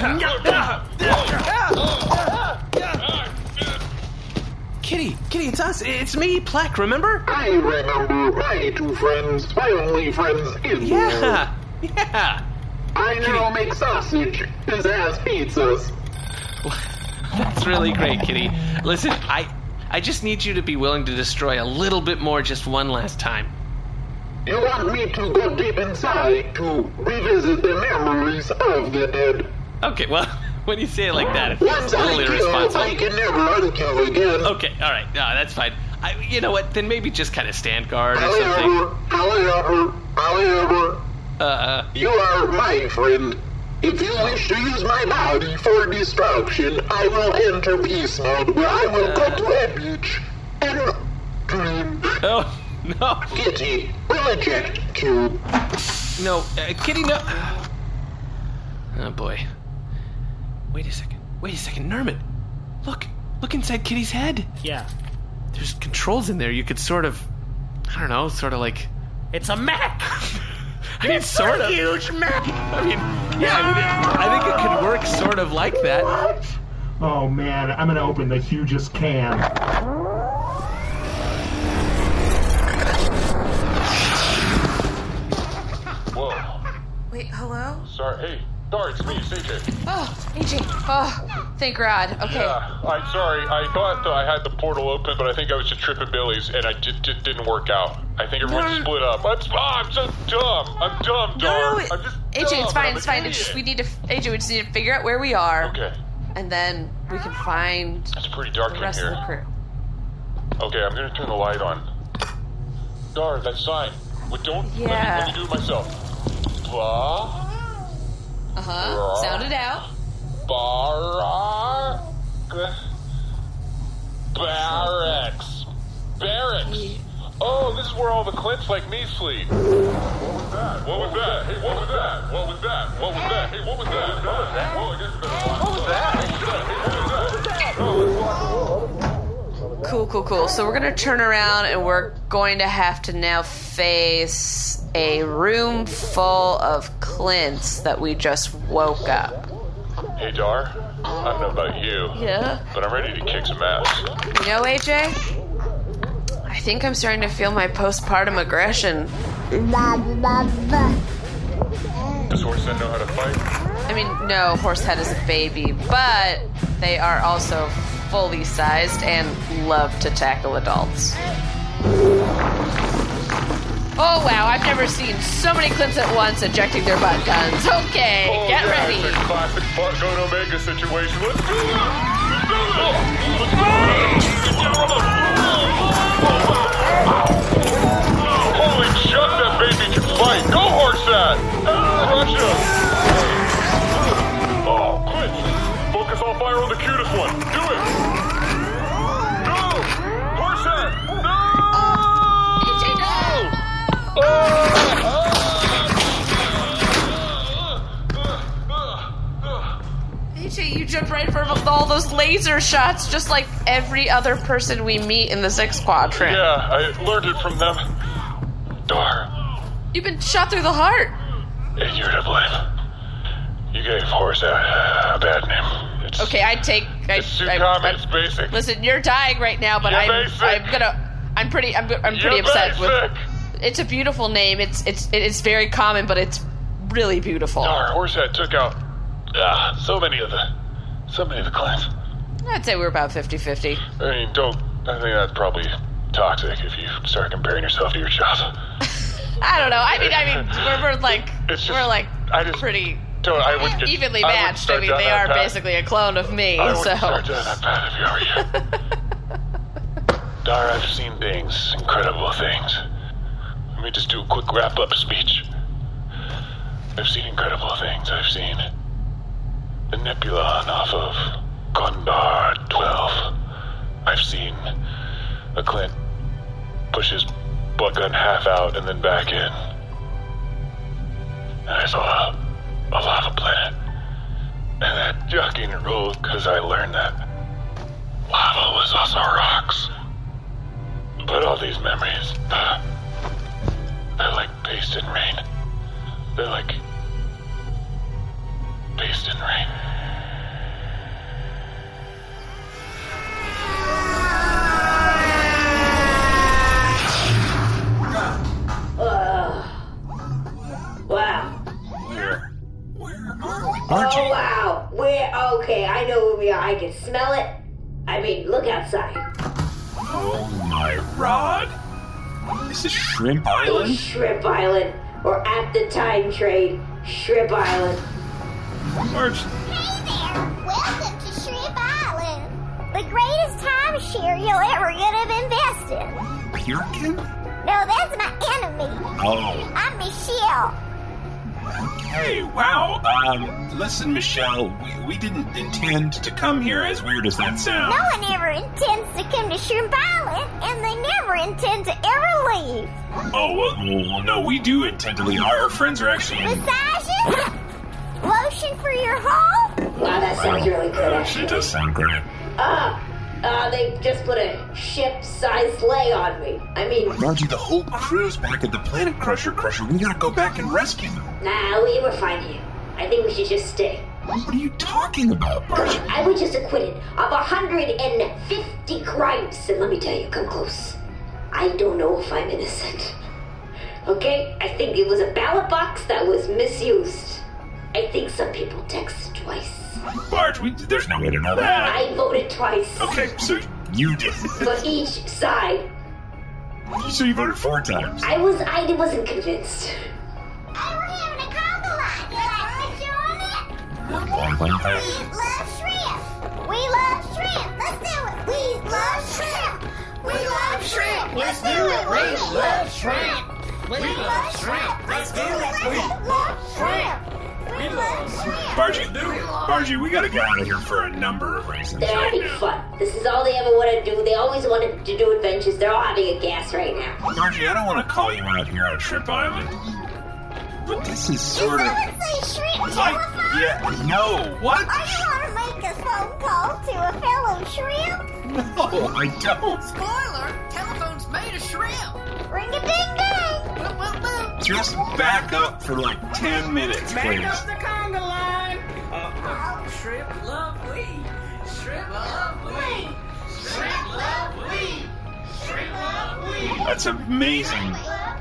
Kitty, it's us. It's me, Plek, remember? I remember my two friends, my only friends in the world. Yeah. I now make sausage, pizzazz pizzas. That's really great, Kitty. Listen, I just need you to be willing to destroy a little bit more just one last time. You want me to go deep inside to revisit the memories of the dead? Okay, well, when you say it like that, it feels Once a little I kill, irresponsible. I can never unkill again. Okay, all right. No, that's fine. You know what? Then maybe just kind of stand guard or something. However, you are my friend. If you wish to use my body for destruction, I will enter peace mode, where I will go to a beach and dream. Oh, no. Kitty, will eject cube. No, Kitty, no. Oh, boy. Wait a second. Nermit. Look inside Kitty's head. Yeah. There's controls in there. You could sort of like... It's a mech! It's sort of huge mech! I think it could work sort of like that. Oh man, I'm gonna open the hugest can. Whoa. Wait, hello? Sorry. Hey, Dar, it's me, it's AJ. Oh, AJ. Oh, thank God. Okay. Yeah, I'm sorry. I thought I had the portal open, but I think I was just tripping Billy's, and I just didn't work out. I think everyone split up. I'm so dumb. I'm dumb, Dar. No, I'm just AJ, dumb. it's fine. I'm It's fine. an It's just idiot. we just need to figure out where we are. Okay. And then we can find It's pretty dark the in rest here. of the crew. Okay, I'm gonna turn the light on. Dar, that sign. But don't let me do it myself. Ba. Sound it out. Barracks. Oh, this is where all the Clints like me sleep. What was that? What was that? Hey, what was that? What was that? What was that? Hey, what was that? What was that? Well, I guess what was that? Hey, what was that? Cool. So we're gonna turn around and we're going to have to now face a room full of Clints that we just woke up. Hey, Dar. I don't know about you. Yeah? But I'm ready to kick some ass. You know, AJ? I think I'm starting to feel my postpartum aggression. Does Horsehead know how to fight? I mean, no, Horsehead is a baby, but they are also fully sized and love to tackle adults. Oh wow, I've never seen so many Clints at once ejecting their butt guns. Okay, get ready. It's a classic butt gun Omega situation. Let's do it! Holy shit, that baby can fight! Go, Horsehead! Russia! Oh, Clint! Focus all fire on the cutest one. Do it! Go! Horsehead! No! AJ, you jumped right in front of all those laser shots, just like every other person we meet in the 6th Quadrant. Yeah, I learned it from them. Dar. You've been shot through the heart. And you're to blame. You gave Horsehead a bad name. It's basic. Listen, you're dying right now, but I'm pretty upset with. It's a beautiful name. It's very common, but it's really beautiful. Dar, Horsehead took out so many of the clans. I'd say we're about 50-50. I mean, I think that's probably toxic if you start comparing yourself to your job. I don't know. I mean, we're pretty evenly matched. I mean, they are basically a clone of me. I wouldn't start down that path if you were you. Dar, I've seen things, incredible things. Let me just do a quick wrap-up speech. I've seen incredible things. I've seen the nebula off of Gondar 12. I've seen a Clint push his butt gun half out and then back in. And I saw a lava planet. And that jogging ruled because I learned that lava was also rocks. But all these memories, they're like paste and rain. They're like paste and rain. Wow. Where are we? Oh, wow. Okay, I know where we are. I can smell it. I mean, look outside. Oh my rod! This is Shrimp Island? It's Shrimp Island. Or at the time trade, Shrimp Island. Marge. Hey there! Welcome to Shrimp Island. The greatest timeshare you'll ever get to invest in. Pirkin? No, that's my enemy. Oh. I'm Michelle. Okay, wow. Listen, Michelle, we didn't intend to come here, as weird as that sounds. No one ever intends to come to Shrimp Island, and they never intend to ever leave. Oh, well, no, we do intend to leave. Our friends are actually in... Massages? Lotion for your home? Wow, that sounds really good, It does sound great. They just put a ship-sized lay on me. I mean... Margie, the whole crew's back at the Planet Crusher. We gotta go back and rescue them. Nah, we were fine here. I think we should just stay. What are you talking about, Margie? I was just acquitted of 150 crimes. And let me tell you, come close. I don't know if I'm innocent. Okay? I think it was a ballot box that was misused. I think some people texted twice. Marge, there's no way to know that. I voted twice. Okay, so you did. For each side. So you voted 4 times. I wasn't convinced. Hey, we're having a conga line. You like to join it? We love shrimp. We love shrimp. Let's do it. We love shrimp. We love shrimp. Let's do it. We love shrimp. We love shrimp. Let's do it. We love shrimp. We love shrimp. Margie, we gotta get out of here for a number of reasons. They're having fun. This is all they ever want to do. They always wanted to do adventures. They're all having a gas right now. Margie, I don't want to call you out here on Shrimp Island, but this is sort of... You want to say shrimp telephone? Yeah, no, what? Or you want to make a phone call to a fellow shrimp? No, I don't. Spoiler, telephone's made of shrimp. Ring-a-ding-ding. Boop, boop, boop. Just back up for like 10 minutes, please. Back up the conga line. Shrimp love we. Shrimp love we. Shrimp love we. Shrimp love we. That's amazing.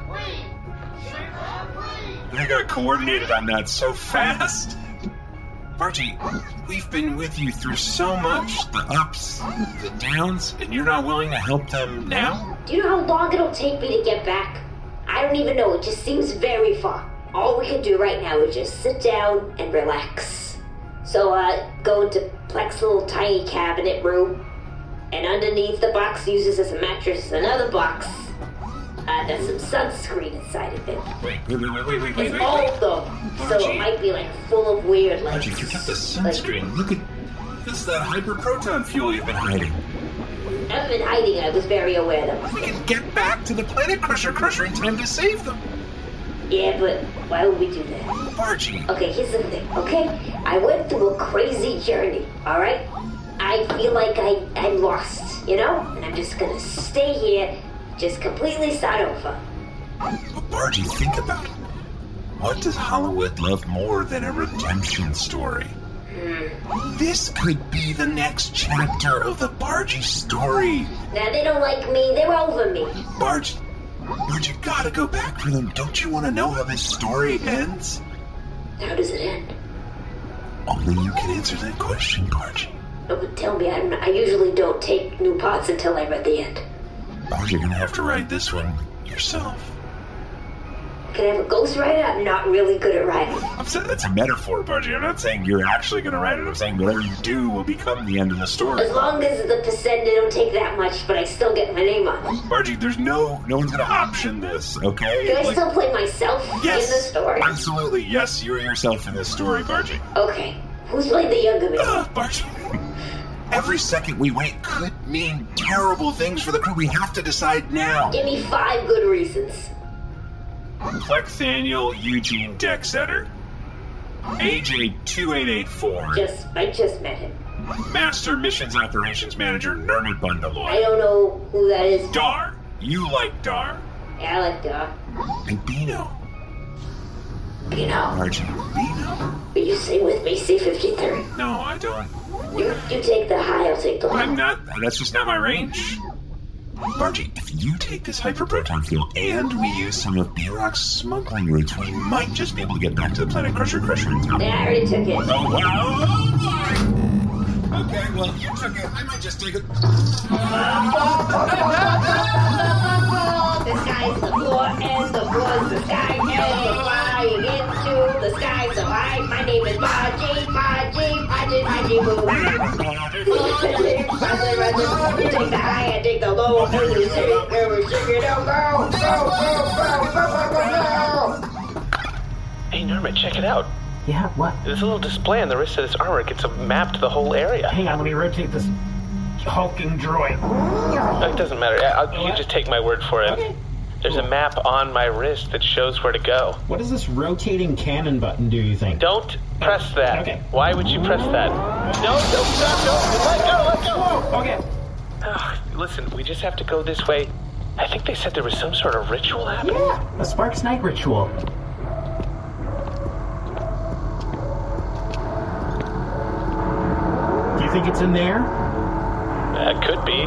I got coordinated on that so fast. Margie, we've been with you through so much. The ups, the downs, and you're not willing to help them now? Do you know how long it'll take me to get back? I don't even know. It just seems very far. All we can do right now is just sit down and relax. So, go into Plex's little tiny cabinet room, and underneath the box uses as a mattress another box. There's some sunscreen inside of it. Wait. It's old though, so it might be like full of weird like. Margie, forget the sunscreen. Look at this, that hyperproton fuel you've been hiding. I haven't been hiding. I was very aware that. We can get back to the Planet Crusher in time to save them. Yeah, but why would we do that? Margie. Okay, here's the thing, okay? I went through a crazy journey, alright? I feel like I'm lost, you know? And I'm just gonna stay here, just completely start over. But Margie, think about it. What does Hollywood love more than a redemption story? This could be the next chapter of the Bargie story. Now, they don't like me, they're over me. Bargie, you gotta go back for them. Don't you want to know how this story ends? How does it end? Only you can answer that question, Bargie. No, but tell me, I usually don't take new parts until I'm at the end. Bargie, you're gonna have to write this one yourself. Can I have a ghostwriter? I'm not really good at writing. I'm saying that's a metaphor, Bargie. I'm not saying you're actually going to write it. I'm saying whatever you do will become the end of the story. As long as the percent don't take that much, but I still get my name on it. Bargie, there's no one's going to option this, okay? Can I still play myself in the story? Absolutely. Yes, you're yourself in this story, Bargie. Okay. Who's playing the younger me? Bargie. Every second we wait could mean terrible things for the crew. We have to decide now. Give me 5 good reasons. Plexaniel Eugene Dexeter. AJ2884. I just met him. Master Missions Operations Manager Nermit Bundaloy. I don't know who that is. Dar. You like Dar. Yeah, I like Dar. And Bino. Bino. Archie. Bino. Will you sing with me, C-53? No, I don't. You take the high, I'll take the low. I'm not. That's just not my range. Bargy, if you take this hyperproton field and we use some of B-Rock's smuggling routes, we might just be able to get back to the Planet Crusher in time. Yeah, I already took it. Oh, wow. Okay, well, you took it. I might just take it. The sky's the floor, and the floor's the sky, and we're flying into the sky so high. My name is Baji, boo. You take the high, I take the low, and we sing, and we sing it out, go. Hey, Nermit, check it out. Yeah, what? There's a little display on the wrist of this armor. It gets mapped the whole area. Hang on, let me rotate this hulking droid. It doesn't matter. You just take my word for it. Okay. There's a map on my wrist that shows where to go. What does this rotating cannon button do, you think? Don't press that. Okay. Why would you press that? No, don't stop, no. Let go. Whoa, okay. Listen, we just have to go this way. I think they said there was some sort of ritual happening. Yeah, a Sparks Night ritual. Do you think it's in there? That could be.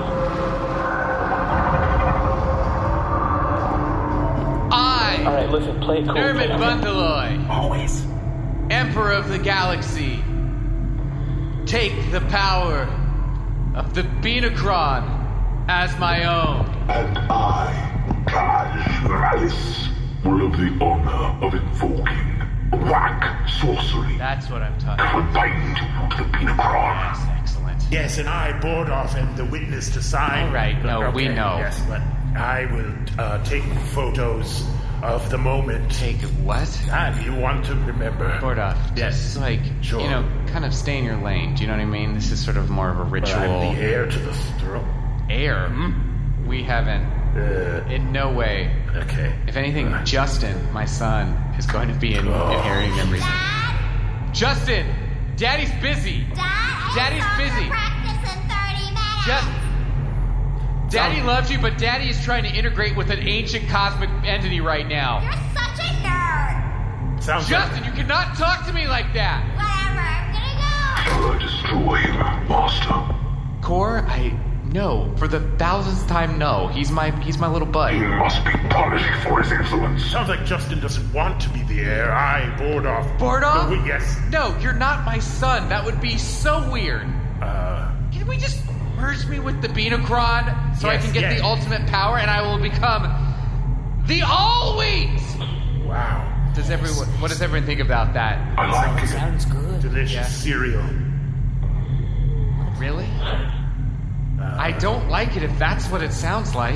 All right, listen, play it cool. Nermit Bundaloy. Always. Emperor of the Galaxy. Take the power of the Beanocron as my own. And I, Kaj Malice, will have the honor of invoking black sorcery. That's what I'm talking about. Combined to the Beanocron. Yes, excellent. Yes, and I, Bordoff, am the witness to sign. All right, no, we know. Yes, but I will take photos of the moment. Take what? You want to remember. Bordoff, yes. Just kind of stay in your lane. Do you know what I mean? This is sort of more of a ritual. But I'm the heir to the throne. Heir? We haven't. In no way. Okay. If anything, Justin, my son, is going to be inheriting everything. Dad? Justin! Daddy's busy! Daddy's busy! Practice in 30 minutes. Daddy loves you, but Daddy is trying to integrate with an ancient cosmic entity right now. You're such a nerd. Sounds Justin, you cannot talk to me like that. Whatever, I'm gonna go. Destroy him, Master. Core, no. For the 1000th time, no. He's my little bud. He must be punished for his influence. Sounds like Justin doesn't want to be the heir. Bordoff. Bordoff? Yes. No, you're not my son. That would be so weird. Can we just merge me with the Beanocron so I can get the ultimate power and I will become the All-Wheat? Wow. What does everyone think about that? I like it. Sounds good. Delicious cereal. Really? I don't like it if that's what it sounds like.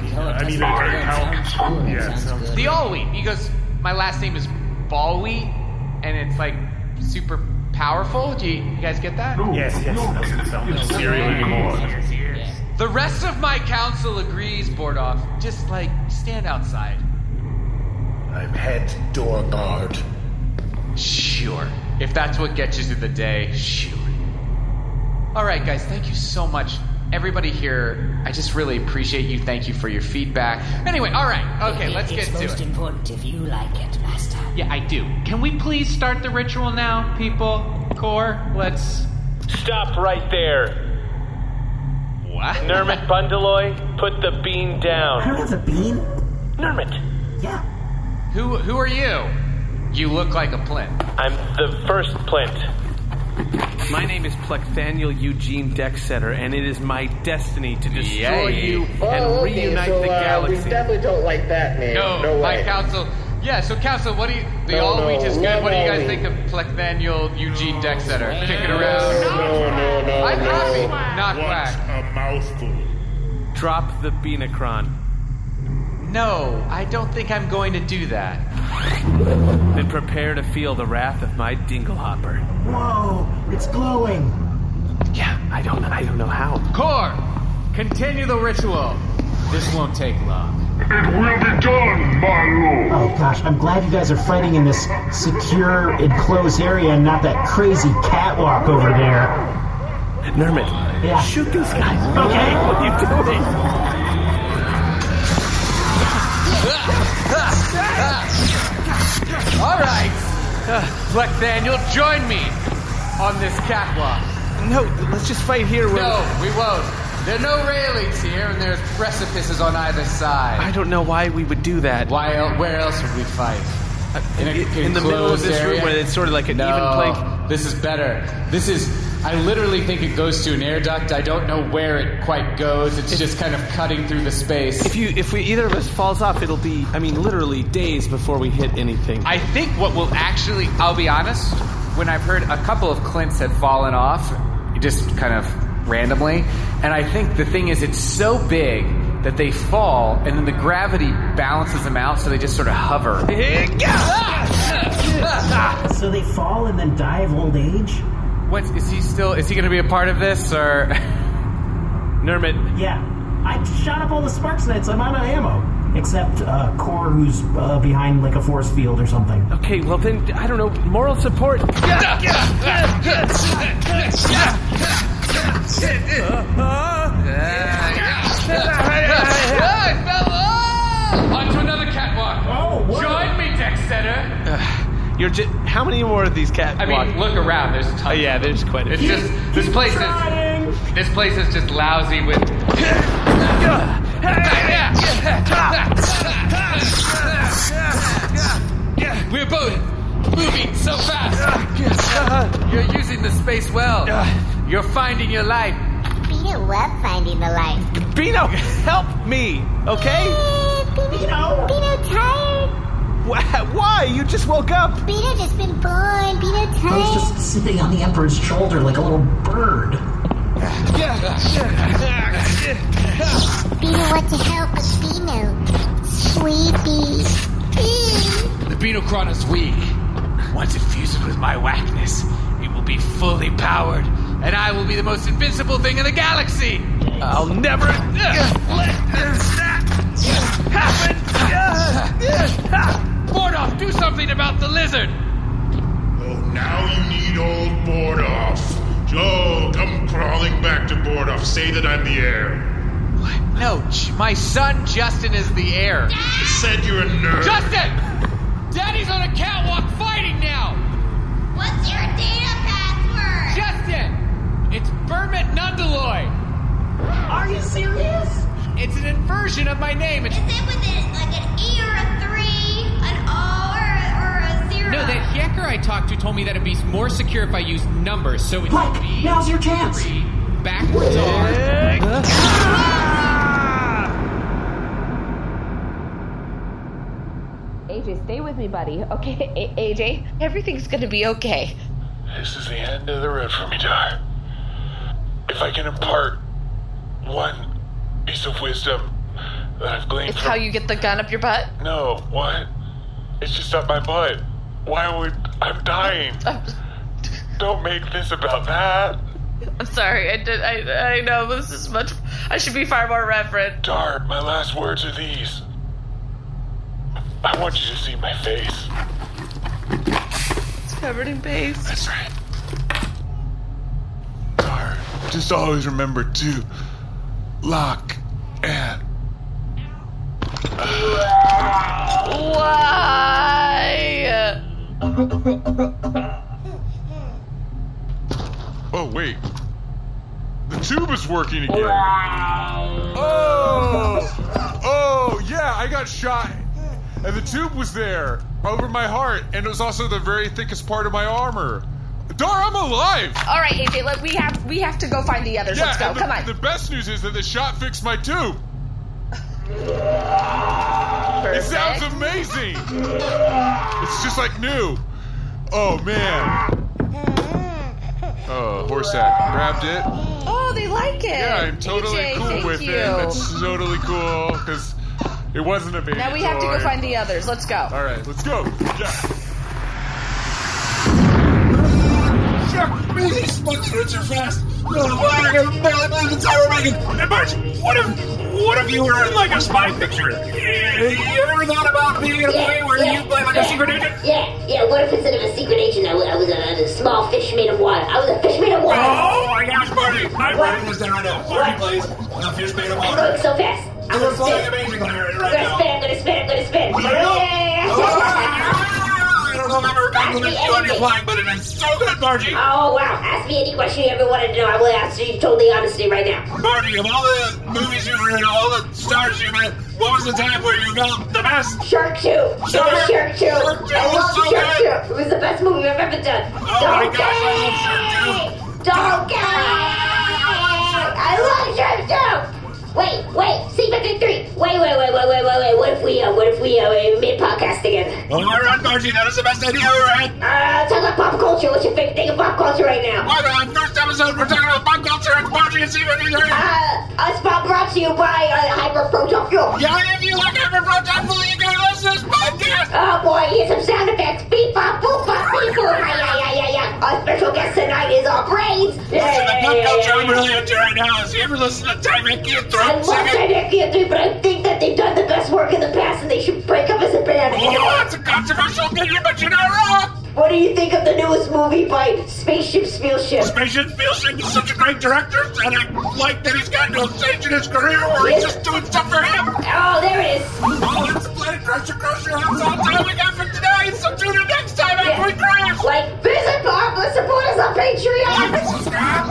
The All-Wheat. He goes, my last name is Ball-Wheat, and it's like super powerful. Do you guys get that? Yes. Doesn't sound like cereal anymore. Yes. The rest of my council agrees, Bordoff. Just stand outside. I'm head door guard. Sure. If that's what gets you through the day, sure. All right, guys, thank you so much. Everybody here, I just really appreciate you. Thank you for your feedback. Anyway, all right. Okay, let's get to it. It's most important if you like it, Master. Yeah, I do. Can we please start the ritual now, people? Core, let's... Stop right there. What? Nermit Bundaloy, put the bean down. I don't have a bean. Nermit. Yeah. Who are you? You look like a Plint. I'm the first Plint. My name is Plexthaniel Eugene Dexeter, and it is my destiny to destroy you and reunite the galaxy. We definitely don't like that name. No way. My council. Yeah, so council, what do you... The All-Wheat is good. What do you guys think of Plexthaniel Eugene Dexeter? Kick it around. No. I'm happy. Not quack. A mouthful. Drop the Beanocron. No, I don't think I'm going to do that. Then prepare to feel the wrath of my Dinglehopper. Whoa, it's glowing. Yeah, I don't know how. Core, continue the ritual. This won't take long. It will be done, my lord. Oh gosh, I'm glad you guys are fighting in this secure, enclosed area and not that crazy catwalk over there. Nermit, shoot these guys. Okay, what are you doing? All right, Black Daniel, join me on this catwalk. No, let's just fight here. No, we won't. There are no railings here, and there's precipices on either side. I don't know why we would do that. Where else would we fight? In the middle of this room where it's sort of like an even playing. This is better. I literally think it goes to an air duct. I don't know where it quite goes. It's just kind of cutting through the space. If either of us falls off, it'll be, literally days before we hit anything. I think what will actually, I'll be honest, when I've heard a couple of Clints had fallen off, just kind of randomly, and I think the thing is it's so big that they fall, and then the gravity balances them out, so they just sort of hover. So they fall and then die of old age? Is he going to be a part of this, or? Nermit. Yeah. I shot up all the Sparks Knights. I'm out of ammo. Except Core, who's behind like a force field or something. Okay, well then, I don't know, moral support. Onto another catwalk. Join me, Dexter. How many more of these catwalks? Look around. There's tons. Yeah, there's quite a few. It's just this place is just lousy with. We're both moving so fast. You're using the space well. You're finding your life. Beano love finding the light. Beano, help me, okay? Beano tired. Why? You just woke up. Beano just been born. Beano tired. I was just sitting on the Emperor's shoulder like a little bird. Beano want to help with Beano. Sweetie. The Beanocron is weak. Once it fuses with my whackness, it will be fully powered, and I will be the most invincible thing in the galaxy. I'll never let that happen. Bordoff, do something about the lizard. Oh, now you need old Bordoff. Joe, come crawling back to Bordoff. Say that I'm the heir. What? No, my son Justin is the heir. I said you're a nerd. Justin! Daddy's on a catwalk fighting now! What's your data password? Justin! It's Bermit Nundaloy! Are you serious? It's an inversion of my name. Is it with like an E or a 3, an O or a 0? No, that hacker I talked to told me that it'd be more secure if I used numbers, so it's B, now's your chance. 3, backwards R. AJ, stay with me, buddy. Okay, AJ, everything's gonna be okay. This is the end of the road for me, Dar. If I can impart one piece of wisdom that I've gleaned It's from... how you get the gun up your butt? No, what? It's just up my butt. Why would... I'm dying. Don't make this about that. I'm sorry, I know this is much... I should be far more reverent. Dar, my last words are these. I want you to see my face. It's covered in base. That's right. Dar, just always remember to lock and... Why? Oh, wait. The tube is working again. Oh, yeah, I got shot. And the tube was there, over my heart, and it was also the very thickest part of my armor. Dar, I'm alive! All right, AJ, look, we have to go find the others. Let's go, come on. The best news is that the shot fixed my tube. Perfect. It sounds amazing. It's just like new. Oh, man. Oh, Horsack grabbed it. Oh, they like it. Yeah, I'm totally AJ, cool with it. It's totally cool, because it wasn't a baby Now we have to go find the others. Let's go. All right, let's go. Yeah. Man, these fucking roots are fast. I can barely believe the time we're making. And March, what if what if you were in like a spy picture? You ever thought about being in a movie where you play like a secret agent? Yeah, what if instead of a secret agent, I was a small fish made of water? I was a fish made of water! Oh my gosh, Marty! I'm writing this down right now. Marty plays a fish made of water. I'm going so fast. I'm You're gonna flying spin. amazingly right I'm now. gonna spin. I don't know if I've ever complimented you on your flying, but it is so good, Margie. Oh, wow. Ask me any question you ever wanted to know. I will answer you totally honestly right now. Margie, of all the movies you've heard, all the stars you met, what was the time where you felt the best? Shark 2. Shark 2. I love so Shark good. 2. It was the best movie I've ever done. Oh my gosh, I love Shark 2. I love Shark 2. Wait, C53. Wait. What if we made a podcast again? All right, Margie, that is the best idea I've ever had. Talk about pop culture. What's your favorite thing of pop culture right now? Well, first episode, we're talking about pop culture and Margie and C53. Us brought to you by Hyper Proton Fuel. Yeah, if you like Hyper Proton Fuel, you gotta listen to this podcast. Oh boy, here's some sound effects. Beep, bop, boop, bop, beep, boop. Yeah. Our special guest tonight is our Brains. Listen, the pop culture I'm really into right now is you ever listen to Tyvek and I love Tyvek and 3, but I think that they've done the best work in the past and they should break up as a band. Oh, that's a controversial opinion, but you're not wrong. What do you think of the newest movie by Spaceship Spielship? Spaceship Spielship is such a great director, and I like that he's gotten to a stage in his career where he's just doing stuff for him. Oh, there it is. Oh, it's Planet Crusher. That's all time we got for today. So tune in next time after we crash. Like, visit Bob, support us on Patreon. Like, subscribe.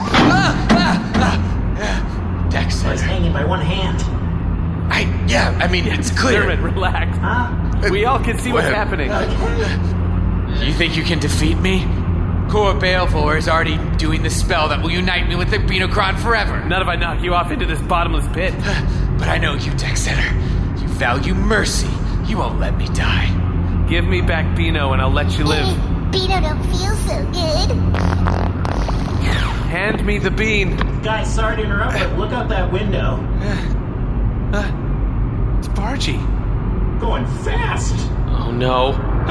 Dex. I was hanging by one hand. I mean, it's clear. Dermot, relax. We all can see what's happening. You think you can defeat me? Kor Baleful is already doing the spell that will unite me with the Benocron forever. Not if I knock you off into this bottomless pit. But I know you, Dexter. You value mercy. You won't let me die. Give me back Beano and I'll let you live. Beano don't feel so good. Hand me the bean. Guys, sorry to interrupt, but look out that window. It's Bargy. Going fast. Oh no.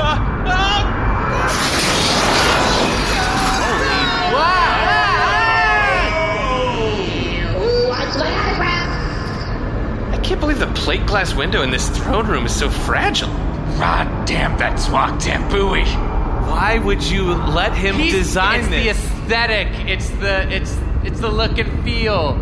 What's my autograph? I can't believe the plate glass window in this throne room is so fragile. God damn that Swag Tambui. Why would you let him design this? It's the aesthetic. It's the look and feel.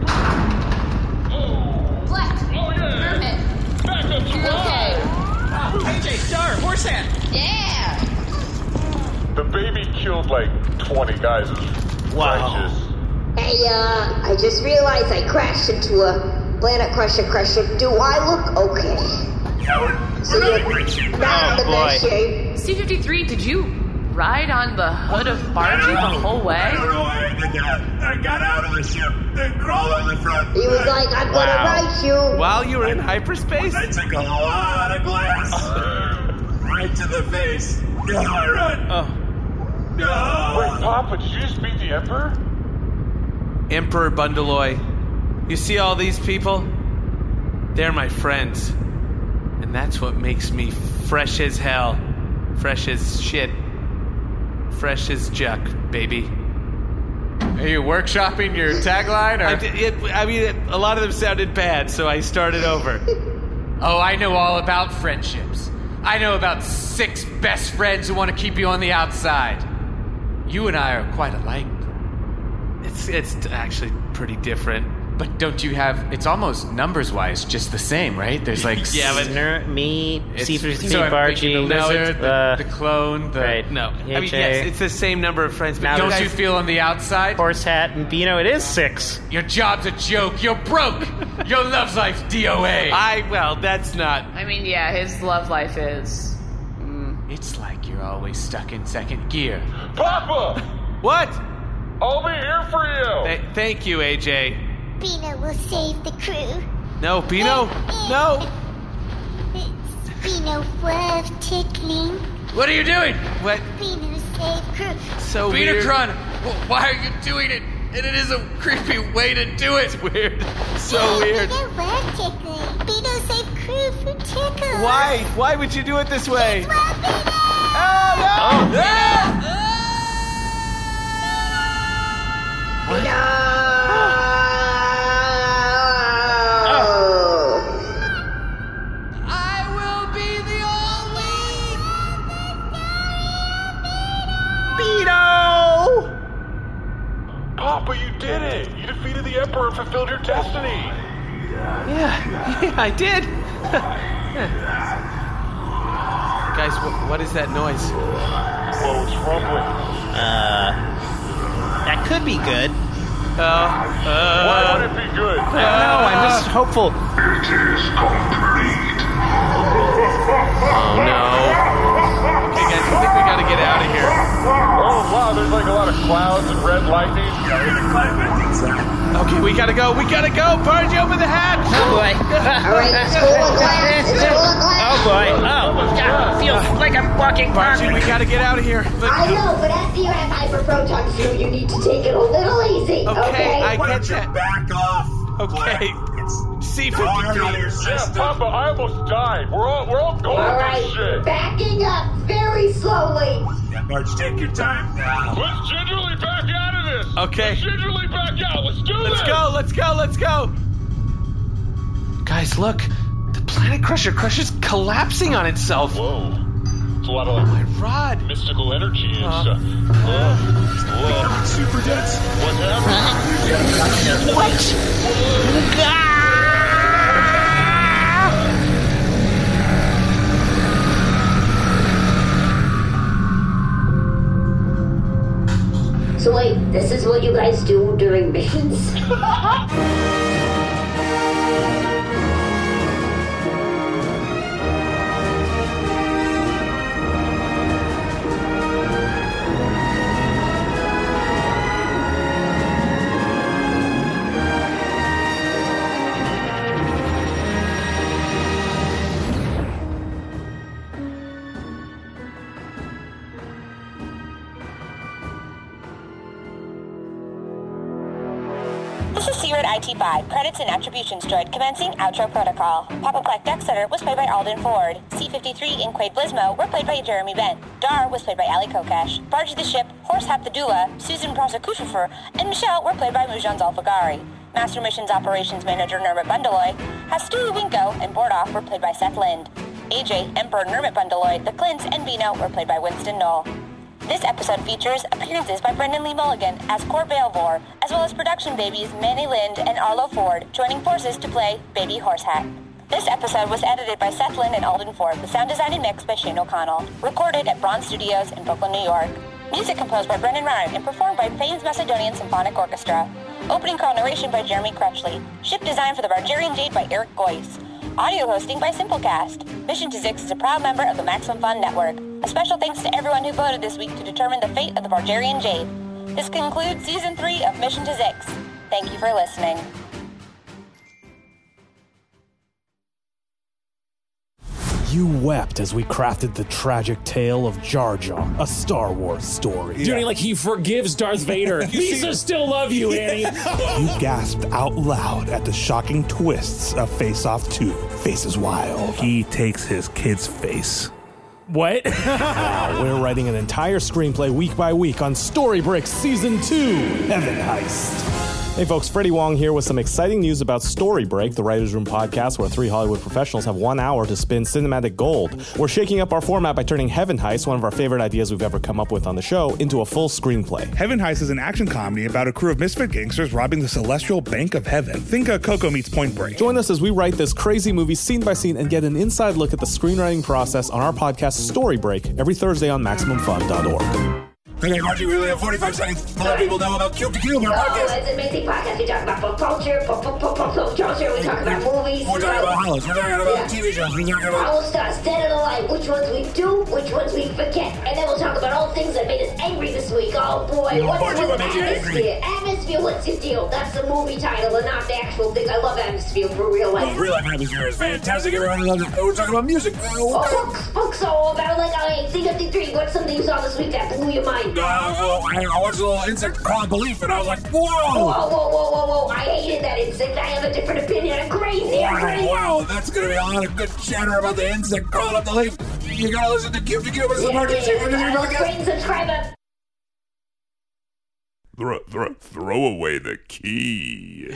Black. Mermaid. Okay. AJ, Star, Horsehead. Yeah. The baby killed like 20 guys. Wow. Hey, I just realized I crashed into a Planet Crusher. Do I look okay? So you're not in the best shape. C53, did you ride on the hood of Bargy the whole way? I don't know why I did that. I got out of the ship and crawled on the front. He was like, I'm gonna write you. While you were in hyperspace? I took a lot of glass. Right to the face. Yeah, I run. Oh. No. Wait, Papa, did you just beat the Emperor? Emperor Bundeloy. You see all these people? They're my friends. And that's what makes me fresh as hell. Fresh as shit. Fresh as Juck, baby. Are you workshopping your tagline? Or? I mean, a lot of them sounded bad, so I started over. Oh, I know all about friendships. I know about 6 best friends who want to keep you on the outside. You and I are quite alike. It's actually pretty different. But don't you have... It's almost numbers-wise just the same, right? There's like... Yeah, but me, C53, so I'm Bargy, thinking the lizard, the clone, the... Right. No. I mean, AJ. yes, it's the same number of friends, but Now Don't you feel on the outside? Horse Hat and Beano, it is 6. Your job's a joke. You're broke. Your love life's DOA. well, that's not... I mean, yeah, his love life is... It's like you're always stuck in second gear. Papa! What? I'll be here for you! Thank you, AJ. Beano will save the crew. No, Beano, no! Beano love tickling. What are you doing? What? Beano save crew. So weird. Benocron, why are you doing it? And it is a creepy way to do it. It's weird. So weird. Beano love tickling. Beano save crew for tickle. Why? Why would you do it this way? It's what Beano. Oh, no! fulfilled your destiny. Yeah, I did. Guys, what is that noise? Whoa, it's rumbling. That could be good. Why would it be good? I don't know, I'm just hopeful. It is complete. Oh no. Okay guys, I think we gotta get out of here. Oh wow, there's like a lot of clouds and red lightning. Okay, we gotta go. Bargy, open the hatch. Oh boy. Alright, it's full of glass. It's full of glass. Oh boy. Oh, God, feels like I'm walking Bargy, we gotta get out of here. I know, but after you have hyperproton flu, you need to take it a little easy, okay? I get that. Back off. Okay. C-53. Yeah, Papa, I almost died. We're all going Alright, this shit. backing up very slowly. Yeah, Marge, take your time now. Let's gingerly back out of this. Okay. Let's gingerly back out. Let's do this. Let's go. Guys, look. The Planet Crusher's collapsing on itself. Whoa. It's a lot of my rod. Mystical energy and stuff. Super dense. What's happening? What? So wait, this is what you guys do during missions? This is Seaward IT5, credits and attributions droid commencing outro protocol. Papa Black Deck Setter was played by Alden Ford. C-53 and Quaid Blismo were played by Jeremy Bent. Dar was played by Ali Kokesh. Bargy the Ship, Horsehap the Doula, Susan Prosecutor, and Michelle were played by Mujan Zalfagari. Master Missions Operations Manager Nermit Bundeloy, Stewie Winko, and Bordoff were played by Seth Lind. AJ, Emperor Nermit Bundeloy, the Clints, and Bino were played by Winston Knoll. This episode features appearances by Brendan Lee Mulligan as Cor Balevor, as well as production babies Manny Lind and Arlo Ford joining forces to play Baby Horsehat. This episode was edited by Seth Lind and Alden Ford, with sound design and mix by Shane O'Connell. Recorded at Bronze Studios in Brooklyn, New York. Music composed by Brendan Ryan and performed by Thames Macedonian Symphonic Orchestra. Opening call narration by Jeremy Crutchley. Ship design for the Bargerian Jade by Eric Goyce. Audio hosting by Simplecast. Mission to Zix is a proud member of the Maximum Fun Network. A special thanks to everyone who voted this week to determine the fate of the Bargerian Jade. This concludes Season 3 of Mission to Zix. Thank you for listening. You wept as we crafted the tragic tale of Jar Jar, a Star Wars story. Doing like he forgives Darth Vader. Lisa still love you, Annie. You gasped out loud at the shocking twists of Face Off 2, Faces Wild. He takes his kid's face. What? Now we're writing an entire screenplay week by week on Storybricks Season 2, Heaven Heist. Hey folks, Freddie Wong here with some exciting news about Storybreak, the Writers' Room podcast where three Hollywood professionals have 1 hour to spin cinematic gold. We're shaking up our format by turning Heaven Heist, one of our favorite ideas we've ever come up with on the show, into a full screenplay. Heaven Heist is an action comedy about a crew of misfit gangsters robbing the celestial bank of heaven. Think Coco meets Point Break. Join us as we write this crazy movie scene by scene and get an inside look at the screenwriting process on our podcast Storybreak every Thursday on MaximumFun.org. Okay, Margie, we only have 45 seconds to let people know about Cube to Cube, our podcast. It's an amazing podcast. We talk about pop culture, pop culture. We talk about movies. We're talking about Hollis. We're talking about TV shows. We're talking about all stars, dead or alive. Which ones we do, which ones we forget. And then we'll talk about all things that made us angry this week. Oh boy, what made you angry? Atmosphere, what's your deal? That's the movie title and not the actual thing. I love Atmosphere for real life. Real life Atmosphere is fantastic. Everyone loves it. We're talking about music. Books all about like C-53. What's something you saw this week that blew your mind? I watched a little insect crawling belief and I was like, whoa! Whoa. I hated that insect. I have a different opinion. I'm crazy. Wow, that's going to be a lot of good chatter about the insect crawling up the leaf. You got to listen to Cube to Cube. It's the market. Rate and subscribe. Throw away the key.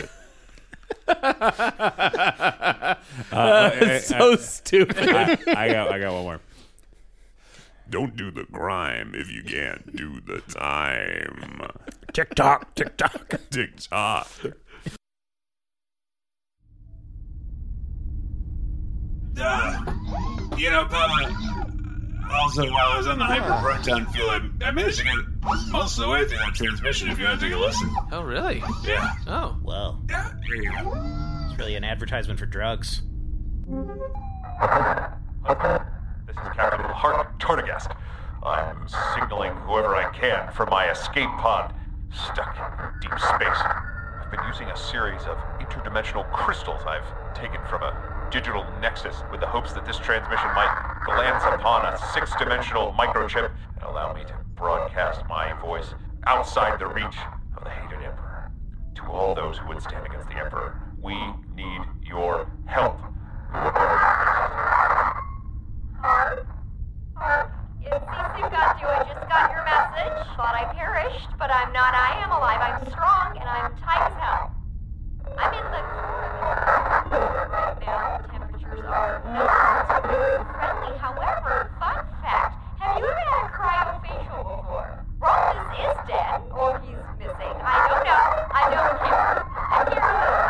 That's so stupid. I got one more. Don't do the grime if you can't do the time. TikTok. TikTok. Papa. Also, while I was on the hyperproton field, I managed to get most of the way through that transmission if you want to take a listen. Oh, really? Yeah. Oh. Well. Yeah, here you go. It's really an advertisement for drugs. This is Captain Hart Tornagast. I'm signaling whoever I can from my escape pod stuck in deep space. I've been using a series of interdimensional crystals I've taken from a digital nexus with the hopes that this transmission might glance upon a six-dimensional microchip and allow me to broadcast my voice outside the reach of the hated Emperor. To all those who would stand against the Emperor, we need your help. Harp, it's CC got you. I just got your message. Thought I perished, but I'm not. I am alive. I'm strong, and I'm tight as hell. I'm in the right now. Temperatures are not very friendly. However, fun fact: have you ever had a cryofacial before? Ross is dead, or he's missing. I don't know. I don't care. I'm here,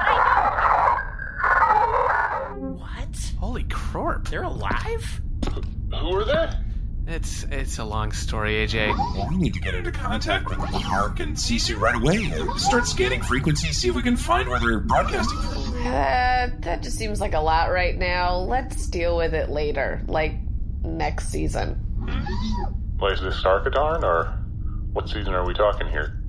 but I don't care. What? Holy crorp. They're alive? Who are they? It's a long story, AJ. Well, we need to get into contact with Hark and Sisu right away. Start scanning frequencies, see if we can find where they're broadcasting from. That just seems like a lot right now. Let's deal with it later, like next season. Like, is this Sarkadarn, or what season are we talking here?